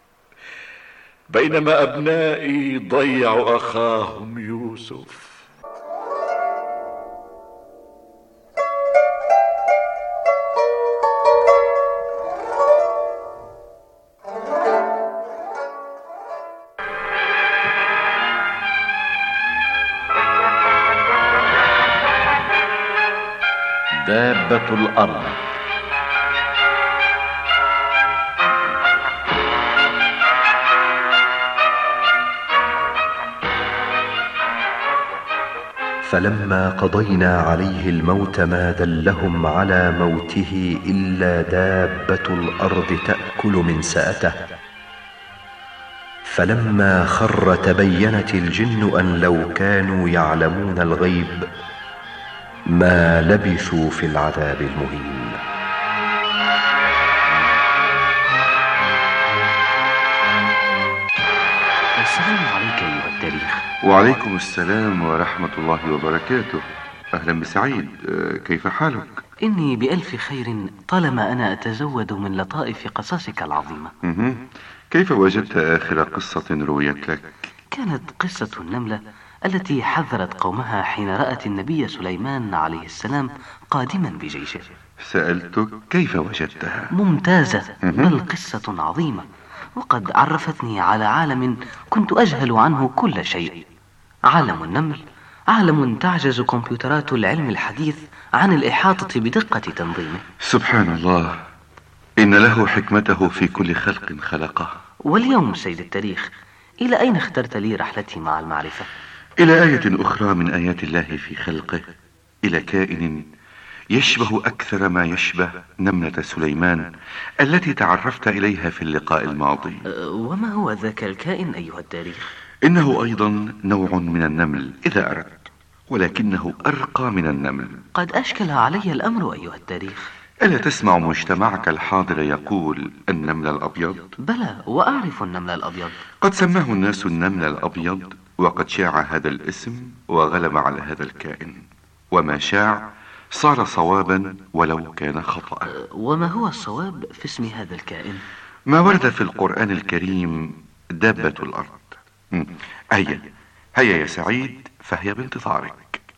K: بينما أبنائي ضيعوا أخاهم يوسف.
R: دابة الأرض. فلما قضينا عليه الموت ما دلهم على موته إلا دابة الأرض تأكل من سأته. فلما خر تبينت الجن أن لو كانوا يعلمون الغيب ما لبثوا في العذاب المهين.
L: السلام عليك أيها التاريخ.
M: وعليكم السلام ورحمة الله وبركاته. أهلا بسعيد، كيف حالك؟
L: إني بألف خير، طالما أنا أتزود من لطائف قصصك العظيمة.
M: كيف وجدت آخر قصة رويت لك؟
L: كانت قصة النملة التي حذرت قومها حين رأت النبي سليمان عليه السلام قادما بجيشه.
M: سألتك كيف وجدتها؟
L: ممتازة، بل قصة عظيمة، وقد عرفتني على عالم كنت أجهل عنه كل شيء. عالم النمل، عالم تعجز كمبيوترات العلم الحديث عن الإحاطة بدقة تنظيمه.
M: سبحان الله، إن له حكمته في كل خلق خلقه.
L: واليوم سيد التاريخ، إلى أين اخترت لي رحلتي مع المعرفة؟
M: إلى آية أخرى من آيات الله في خلقه، إلى كائن يشبه أكثر ما يشبه نملة سليمان التي تعرفت إليها في اللقاء الماضي.
L: وما هو ذاك الكائن أيها التاريخ؟
M: إنه أيضا نوع من النمل إذا أردت، ولكنه أرقى من النمل.
L: قد أشكل علي الأمر أيها التاريخ.
M: ألا تسمع مجتمعك الحاضر يقول النمل الأبيض؟
L: بلى، وأعرف النمل الأبيض.
M: قد سماه الناس النمل الأبيض، وقد شاع هذا الاسم وغلب على هذا الكائن، وما شاع صار صوابا ولو كان خطأ.
L: وما هو الصواب في اسم هذا الكائن؟
M: ما ورد في القرآن الكريم دابة الأرض. هيا هيا يا سعيد، فهي بانتظارك.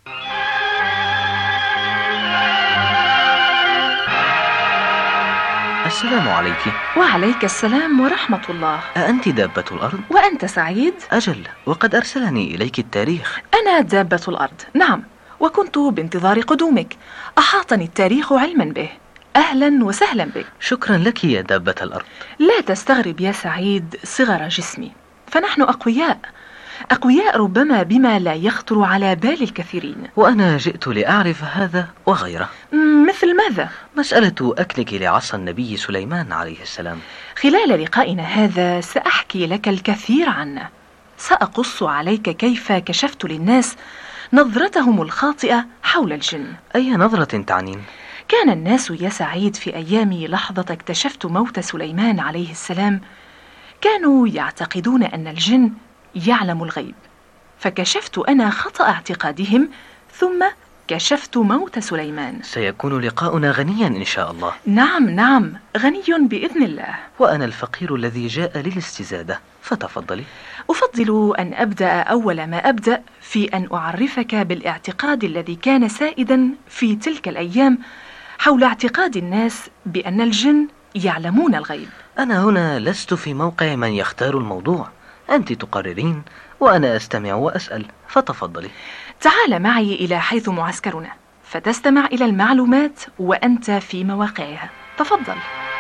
L: السلام عليك.
O: وعليك السلام ورحمة الله.
L: أأنت دابة الأرض؟
O: وأنت سعيد؟
L: أجل، وقد أرسلني إليك التاريخ.
O: أنا دابة الأرض، نعم، وكنت بانتظار قدومك. أحاطني التاريخ علما به. أهلا وسهلا بك.
L: شكرا لك يا دابة الأرض.
O: لا تستغرب يا سعيد صغر جسمي، فنحن أقوياء أقوياء ربما بما لا يخطر على بال الكثيرين.
L: وأنا جئت لأعرف هذا وغيره.
O: مثل ماذا؟
L: مسألة أكلك لعصا النبي سليمان عليه السلام.
O: خلال لقائنا هذا سأحكي لك الكثير عنه. سأقص عليك كيف كشفت للناس نظرتهم الخاطئة حول الجن.
L: أي نظرة تعنين؟
O: كان الناس يا سعيد في أيام لحظة اكتشفت موت سليمان عليه السلام كانوا يعتقدون أن الجن يعلم الغيب، فكشفت أنا خطأ اعتقادهم، ثم كشفت موت سليمان.
L: سيكون لقاؤنا غنيا إن شاء الله.
O: نعم نعم، غني بإذن الله.
L: وأنا الفقير الذي جاء للاستزادة، فتفضلي.
O: أفضل أن أبدأ أول ما أبدأ في أن أعرفك بالاعتقاد الذي كان سائدا في تلك الأيام حول اعتقاد الناس بأن الجن يعلمون الغيب.
L: أنا هنا لست في موقع من يختار الموضوع، أنت تقررين وأنا أستمع وأسأل، فتفضلي.
O: تعال معي إلى حيث معسكرنا فتستمع إلى المعلومات وأنت في مواقعها. تفضل.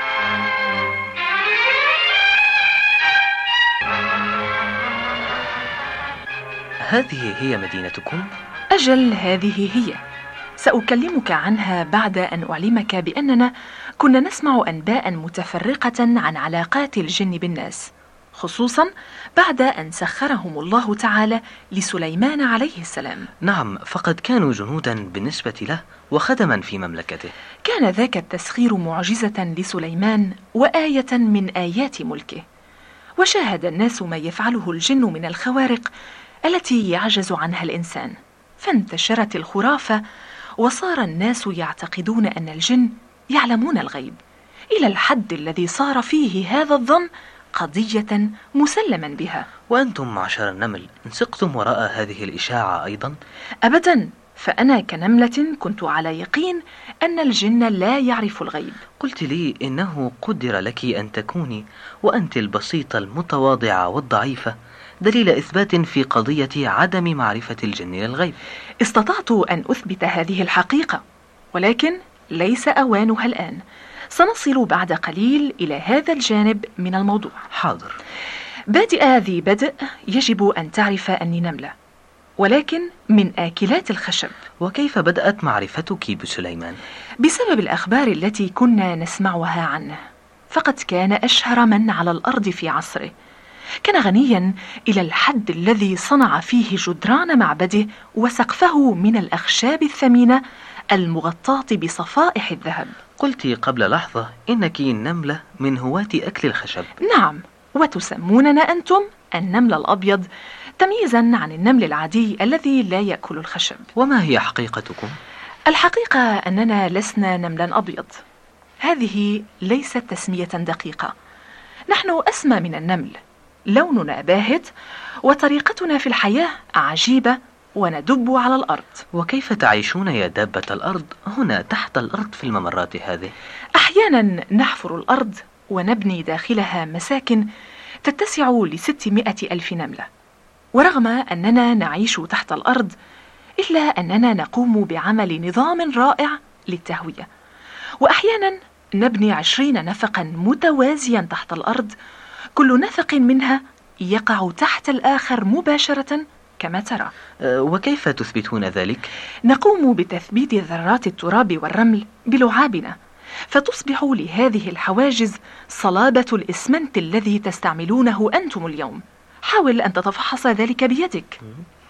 L: هذه هي مدينتكم؟
O: أجل، هذه هي. سأكلمك عنها بعد أن أعلمك بأننا كنا نسمع أنباء متفرقة عن علاقات الجن بالناس، خصوصا بعد أن سخرهم الله تعالى لسليمان عليه السلام.
L: نعم، فقد كانوا جنودا بالنسبة له وخدما في مملكته.
O: كان ذاك التسخير معجزة لسليمان وآية من آيات ملكه، وشاهد الناس ما يفعله الجن من الخوارق التي يعجز عنها الإنسان، فانتشرت الخرافة وصار الناس يعتقدون أن الجن يعلمون الغيب، إلى الحد الذي صار فيه هذا الظن قضية مسلما بها.
L: وأنتم معشر النمل انسقتم وراء هذه الإشاعة أيضا؟
O: أبدا، فأنا كنملة كنت على يقين أن الجن لا يعرف الغيب.
L: قلت لي إنه قدر لك أن تكوني وأنت البسيطة المتواضعة والضعيفة دليل إثبات في قضية عدم معرفة الجن للغيب.
O: استطعت أن أثبت هذه الحقيقة، ولكن ليس أوانها الآن. سنصل بعد قليل إلى هذا الجانب من الموضوع.
L: حاضر.
O: بادئ ذي بدء، يجب أن تعرف أني نملة، ولكن من آكلات الخشب.
L: وكيف بدأت معرفتك بسليمان؟
O: بسبب الأخبار التي كنا نسمعها عنه، فقد كان أشهر من على الأرض في عصره. كان غنيا إلى الحد الذي صنع فيه جدران معبده وسقفه من الأخشاب الثمينة المغطاة بصفائح الذهب.
L: قلت قبل لحظة إنك نملة من هواة أكل الخشب.
O: نعم، وتسموننا أنتم النمل الأبيض تمييزا عن النمل العادي الذي لا يأكل الخشب.
L: وما هي حقيقتكم؟
O: الحقيقة أننا لسنا نملا أبيض. هذه ليست تسمية دقيقة. نحن أسمى من النمل، لوننا باهت وطريقتنا في الحياة عجيبة، وندب على الأرض.
L: وكيف تعيشون يا دابة الأرض هنا تحت الأرض في الممرات هذه؟
O: أحيانا نحفر الأرض ونبني داخلها مساكن تتسع لستمائة ألف نملة، ورغم أننا نعيش تحت الأرض إلا أننا نقوم بعمل نظام رائع للتهوية. وأحيانا نبني عشرين نفقا متوازيا تحت الأرض، كل نفق منها يقع تحت الآخر مباشرة كما ترى.
L: وكيف تثبتون ذلك؟
O: نقوم بتثبيت ذرات التراب والرمل بلعابنا، فتصبح لهذه الحواجز صلابة الإسمنت الذي تستعملونه أنتم اليوم. حاول أن تتفحص ذلك بيدك.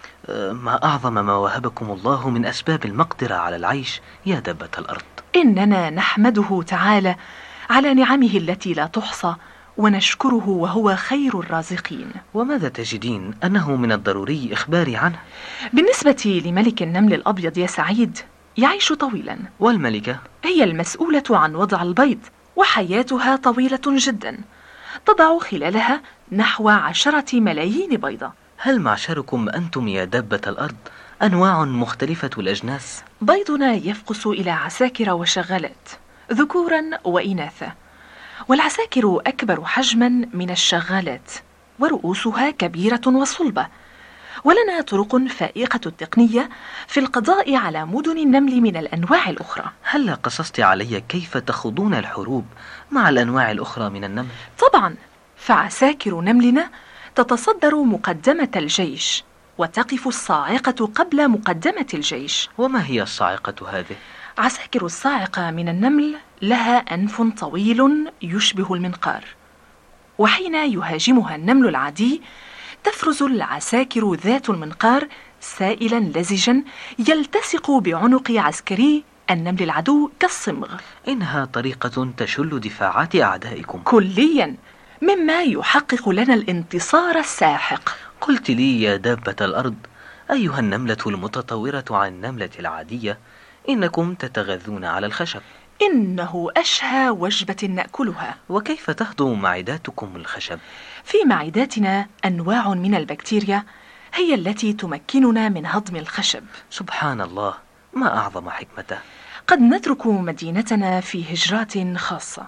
L: ما أعظم ما وهبكم الله من أسباب المقدرة على العيش يا دبة الأرض.
O: إننا نحمده تعالى على نعمه التي لا تحصى، ونشكره وهو خير الرازقين.
L: وماذا تجدين أنه من الضروري إخباري عنه؟
O: بالنسبة لملك النمل الأبيض يا سعيد، يعيش طويلا.
L: والملكة؟
O: هي المسؤولة عن وضع البيض، وحياتها طويلة جدا، تضع خلالها نحو عشرة ملايين بيضة.
L: هل معشركم أنتم يا دبة الأرض أنواع مختلفة الأجناس؟
O: بيضنا يفقس إلى عساكر وشغالات ذكورا وإناثا، والعساكر أكبر حجما من الشغالات، ورؤوسها كبيرة وصلبة. ولنا طرق فائقة التقنية في القضاء على مدن النمل من الأنواع الأخرى.
L: هل قصصت علي كيف تخوضون الحروب مع الأنواع الأخرى من النمل؟
O: طبعا، فعساكر نملنا تتصدر مقدمة الجيش، وتقف الصاعقة قبل مقدمة الجيش.
L: وما هي الصاعقة هذه؟
O: عساكر الصاعقة من النمل لها أنف طويل يشبه المنقار، وحين يهاجمها النمل العادي تفرز العساكر ذات المنقار سائلا لزجا يلتصق بعنق عسكري النمل العدو كالصمغ.
L: إنها طريقة تشل دفاعات أعدائكم
O: كليا، مما يحقق لنا الانتصار الساحق.
L: قلت لي يا دابة الأرض أيها النملة المتطورة عن النملة العادية إنكم تتغذون على الخشب.
O: إنه أشهى وجبة نأكلها.
L: وكيف تهضم معداتكم الخشب؟
O: في معداتنا أنواع من البكتيريا هي التي تمكننا من هضم الخشب.
L: سبحان الله، ما أعظم حكمته.
O: قد نترك مدينتنا في هجرات خاصة،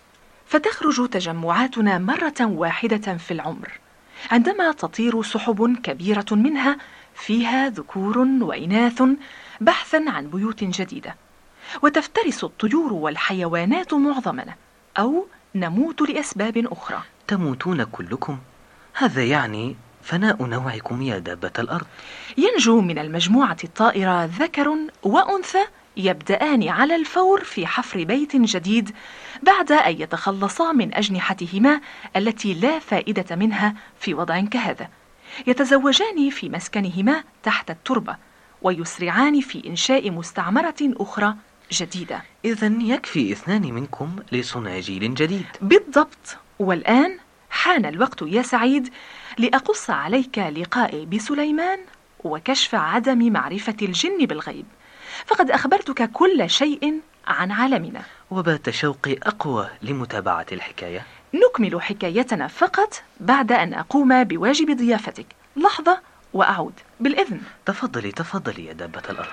O: فتخرج تجمعاتنا مرة واحدة في العمر، عندما تطير سحب كبيرة منها فيها ذكور وإناث بحثا عن بيوت جديدة، وتفترس الطيور والحيوانات معظمنا، أو نموت لأسباب أخرى.
L: تموتون كلكم؟ هذا يعني فناء نوعكم يا دابة الأرض.
O: ينجو من المجموعة الطائرة ذكر وأنثى يبدأان على الفور في حفر بيت جديد بعد أن يتخلصا من أجنحتهما التي لا فائدة منها في وضع كهذا. يتزوجان في مسكنهما تحت التربة، ويسرعان في إنشاء مستعمرة أخرى جديدة.
L: إذن يكفي اثنان منكم لصنع جيل جديد.
O: بالضبط. والآن حان الوقت يا سعيد لأقص عليك لقائي بسليمان وكشف عدم معرفة الجن بالغيب، فقد أخبرتك كل شيء عن عالمنا،
L: وبات شوقي أقوى لمتابعة الحكاية.
O: نكمل حكايتنا فقط بعد أن أقوم بواجب ضيافتك. لحظة وأعود بالإذن.
L: تفضلي تفضلي يا دابة الأرض.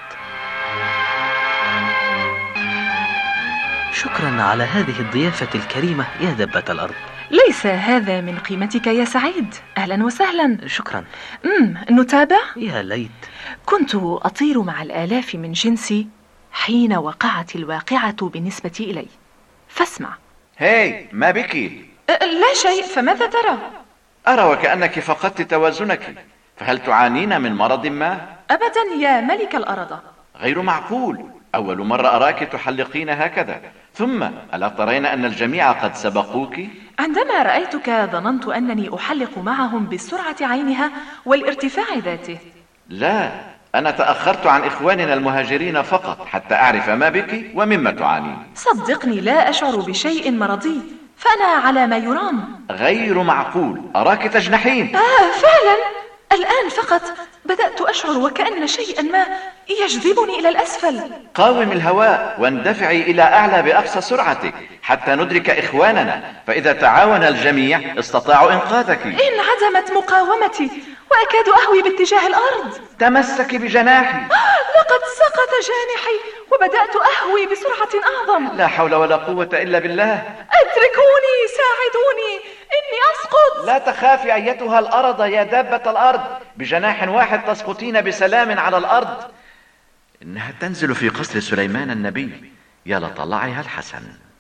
L: شكرا على هذه الضيافة الكريمة يا دابة الأرض.
O: ليس هذا من قيمتك يا سعيد. أهلا وسهلا.
L: شكرا.
O: أمم نتابع؟
L: يا ليت.
O: كنت أطير مع الآلاف من جنسي حين وقعت الواقعة بالنسبة إلي، فاسمع.
N: هاي، ما بك؟
O: لا شيء، فماذا ترى؟
N: أرى وكأنك فقدت توازنك، فهل تعانين من مرض ما؟
O: أبدا يا ملك الأرض.
N: غير معقول، أول مرة أراك تحلقين هكذا. ثم ألا ترين أن الجميع قد سبقوك؟
O: عندما رأيتك ظننت أنني أحلق معهم بالسرعة عينها والارتفاع ذاته.
N: لا، أنا تأخرت عن إخواننا المهاجرين فقط حتى أعرف ما بك ومما تعانين.
O: صدقني لا أشعر بشيء مرضي، فأنا على ما يرام.
N: غير معقول، أراك تجنحين.
O: آه فعلا، الآن فقط بدأت أشعر وكأن شيئا ما يجذبني إلى الأسفل.
N: قاوم الهواء واندفعي إلى أعلى بأقصى سرعتك حتى ندرك إخواننا، فإذا تعاون الجميع استطاعوا إنقاذك.
O: انعدمت مقاومتي وأكاد أهوي باتجاه الأرض.
N: تمسك بجناحي.
O: لقد سقط جانحي وبدأت أهوي بسرعة أعظم.
N: لا حول ولا قوة إلا بالله.
O: اتركوني، ساعدوني، إني أسقط.
N: لا تخافي أيتها الأرض يا دابة الأرض، بجناح واحد تسقطين بسلام على الأرض. إنها تنزل في قصر سليمان النبي، يا لطلعها الحسن.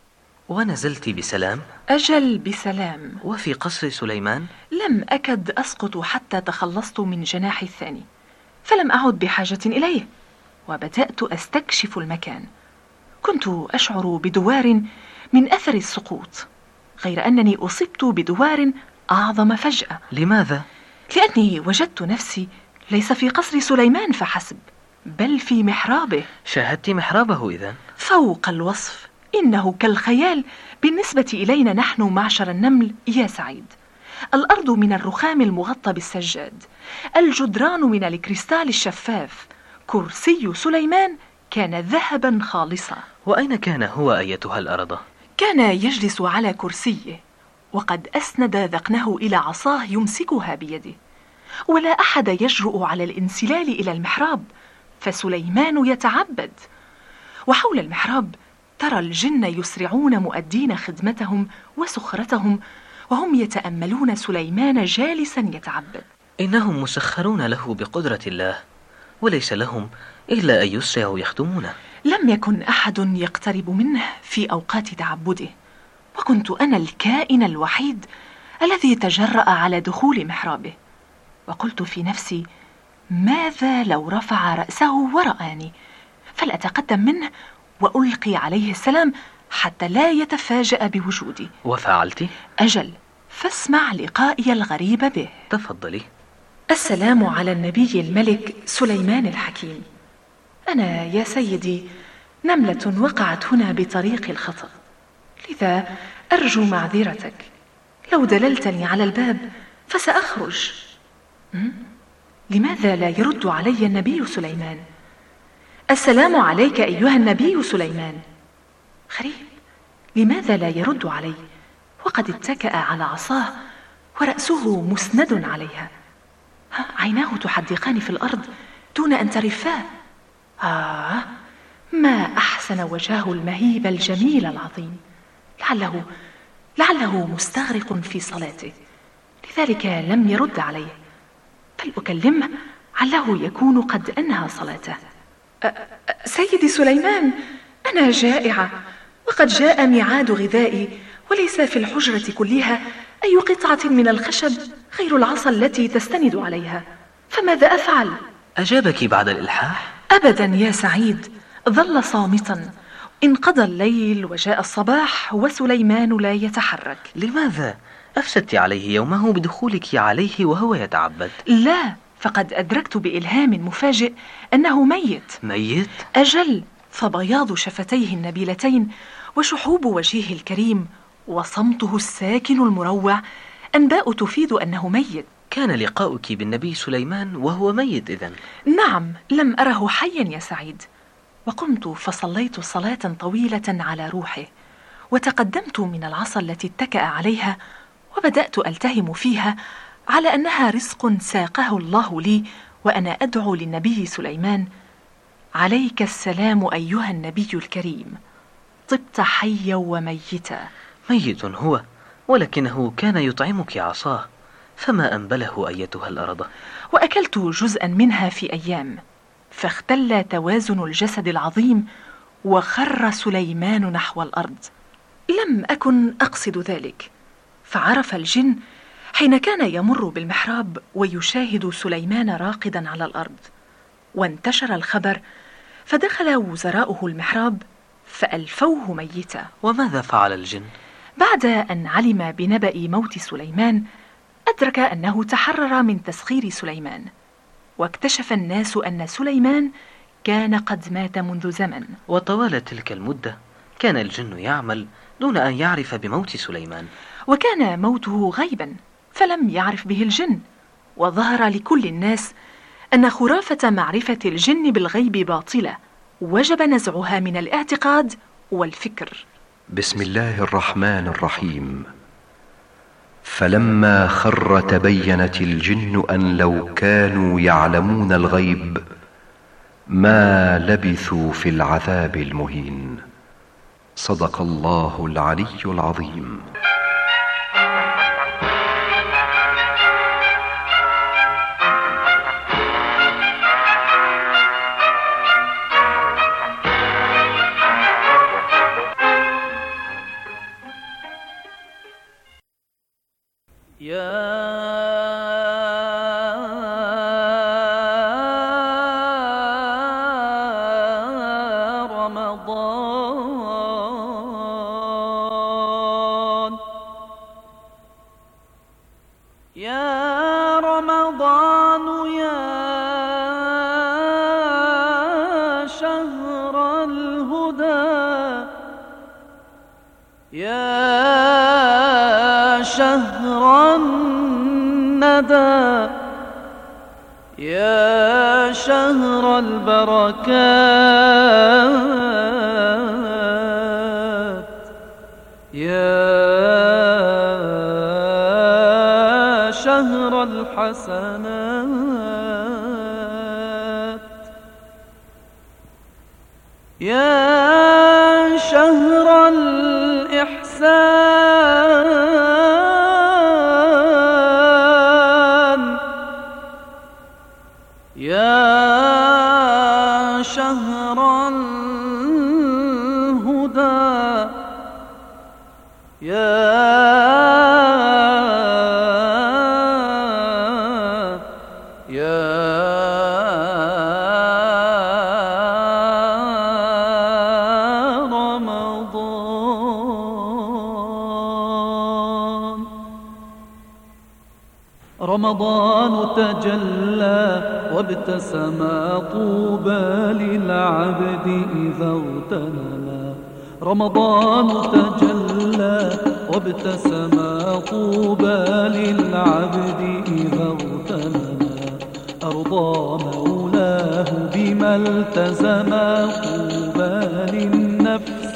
L: ونزلت بسلام؟
O: أجل بسلام.
L: وفي قصر سليمان؟
O: لم أكد أسقط حتى تخلصت من جناحي الثاني، فلم أعد بحاجة إليه، وبدأت أستكشف المكان. كنت أشعر بدوار من أثر السقوط، غير أنني أصبت بدوار أعظم فجأة.
L: لماذا؟
O: لأني وجدت نفسي ليس في قصر سليمان فحسب، بل في محرابه.
L: شاهدت محرابه إذن؟
O: فوق الوصف، إنه كالخيال بالنسبة إلينا نحن معشر النمل يا سعيد. الأرض من الرخام المغطى بالسجاد، الجدران من الكريستال الشفاف، كرسي سليمان كان ذهبا خالصا.
L: وأين كان هو أيتها الأرض؟
O: كان يجلس على كرسيه، وقد أسند ذقنه إلى عصاه يمسكها بيده، ولا أحد يجرؤ على الانسلال إلى المحراب، فسليمان يتعبد. وحول المحراب ترى الجن يسرعون مؤدين خدمتهم وسخرتهم، وهم يتأملون سليمان جالسا يتعبد.
L: إنهم مسخرون له بقدرة الله، وليس لهم إلا أن يسرعوا يخدمونه.
O: لم يكن أحد يقترب منه في أوقات تعبده، وكنت أنا الكائن الوحيد الذي تجرأ على دخول محرابه. وقلت في نفسي: ماذا لو رفع رأسه ورآني، فلأتقدم منه وألقي عليه السلام حتى لا يتفاجأ بوجودي.
L: وفعلت؟
O: أجل، فاسمع لقائي الغريب به.
L: تفضلي.
O: السلام على النبي الملك سليمان الحكيم. أنا يا سيدي نملة وقعت هنا بطريق الخطأ، لذا أرجو معذرتك. لو دللتني على الباب فسأخرج. لماذا لا يرد علي النبي سليمان؟ السلام عليك أيها النبي سليمان. غريب، لماذا لا يرد علي وقد اتكأ على عصاه ورأسه مسند عليها؟ عيناه تحدقان في الأرض دون أن ترفاه. آه، ما أحسن وجهه المهيب الجميل العظيم. لعله لعله مستغرق في صلاته، لذلك لم يرد علي. بل أكلمه عله يكون قد أنهى صلاته. سيدي سليمان، أنا جائعة، وقد جاء ميعاد غذائي، وليس في الحجرة كلها أي قطعة من الخشب غير العصا التي تستند عليها، فماذا أفعل؟
L: أجابك بعد الإلحاح؟
O: أبدا يا سعيد، ظل صامتا. انقضى الليل وجاء الصباح وسليمان لا يتحرك.
L: لماذا؟ أفسدت عليه يومه بدخولك عليه وهو يتعبد.
O: لا، فقد أدركت بإلهام مفاجئ أنه ميت.
L: ميت؟
O: أجل، فبياض شفتيه النبيلتين وشحوب وجهه الكريم وصمته الساكن المروع أنباء تفيد أنه ميت.
L: كان لقاؤك بالنبي سليمان وهو ميت إذن؟
O: نعم، لم أره حيا يا سعيد. وقمت فصليت صلاة طويلة على روحه، وتقدمت من العصا التي اتكأ عليها، وبدأت ألتهم فيها على أنها رزق ساقه الله لي، وأنا أدعو للنبي سليمان: عليك السلام أيها النبي الكريم، طبت حيا وميتا.
L: ميت هو، ولكنه كان يطعمك عصاه، فما أنبله أيتها الأرض؟
O: وأكلت جزءا منها في أيام، فاختل توازن الجسد العظيم، وخر سليمان نحو الأرض. لم أكن أقصد ذلك، فعرف الجن حين كان يمر بالمحراب ويشاهد سليمان راقدا على الأرض، وانتشر الخبر، فدخل وزراؤه المحراب فألفوه ميتا.
L: وماذا فعل الجن؟
O: بعد أن علم بنبأ موت سليمان، أدرك أنه تحرر من تسخير سليمان، واكتشف الناس أن سليمان كان قد مات منذ زمن.
L: وطوال تلك المدة كان الجن يعمل دون أن يعرف بموت سليمان،
O: وكان موته غيبا فلم يعرف به الجن. وظهر لكل الناس أن خرافة معرفة الجن بالغيب باطلة، وجب نزعها من الاعتقاد والفكر.
R: بسم الله الرحمن الرحيم. فلما خر تبينت الجن أن لو كانوا يعلمون الغيب ما لبثوا في العذاب المهين. صدق الله العلي العظيم.
S: رمضان يا رمضان يا شهر الهدى يا شهر الندى يا شهر البركات يا شهر الحسنات يا شهر الإحسان يا شهر الهدى يا رمضان تجلى وابتسم طوبى للعبد إذا اغتنما رمضان تجلى وابتسم طوبى للعبد إذا اغتنما أرضى مولاه بما التزم طوبى للنفس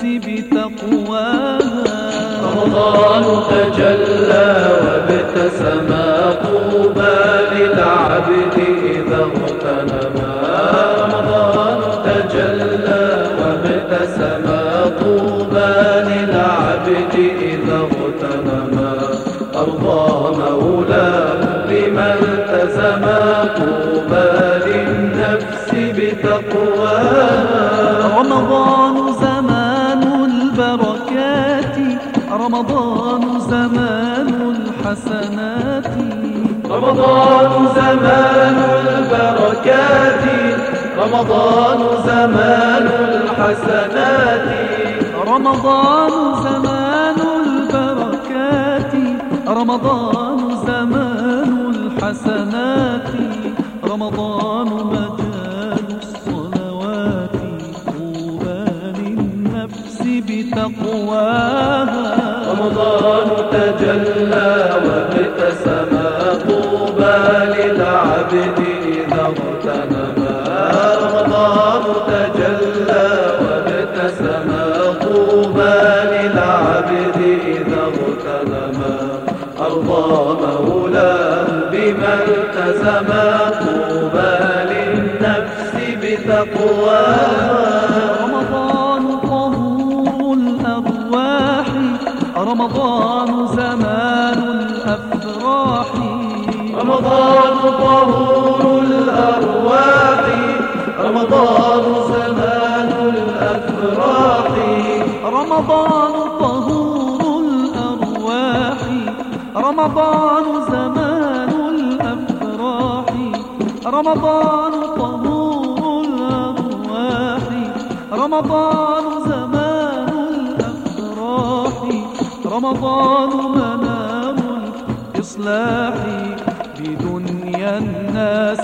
S: بتقواها رمضان تجلى وابتسم طوبى للعبد إذا اغتنما رمضان تجلى وابتسم طوبى للعبد إذا اغتنما أرضى مولاه بما التزم طوبى للنفس بتقواها رمضان زمان البركات رمضان زمان الحسنات رمضان زمان البركات رمضان زمان الحسنات رمضان زمان البركات رمضان زمان الحسنات رمضان مجال الصلوات طوبى للنفس بتقواها رمضان تجلى وابتسم طوبى للعبد إذا اغتنما رمضان تجلى وابتسم طوبى للعبد إذا اغتنما أرضى مولاه بما التزم طوبى للنفس بتقواها رمضان طهور الأرواح رمضان زمان الأفراح رمضان طهور الأرواح رمضان زمان الأفراح رمضان طهور الأرواح رمضان زمان الأفراح رمضان طهور الأرواح رمضان زمان الأفراح رمضان منام الإصلاح بدنيا الناس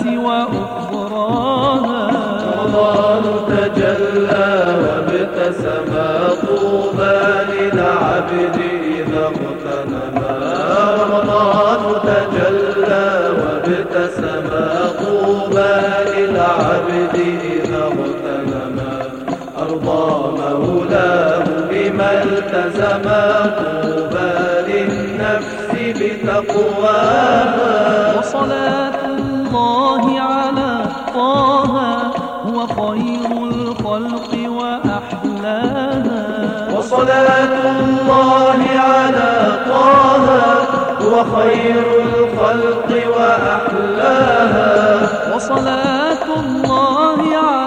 S: وأخراها رمضان تجلى وابتسم طوبى للعبد إذا اغتنما رمضان تجلى وابتسم طوبى للعبد إذا اغتنما أرضى مولاه بما التزم طوبى للنفس بتقواها وصلاة الله على طه هو خير الخلق وأحلاها وصلاة الله على طه هو خير الخلق وأحلاها وصلاة الله على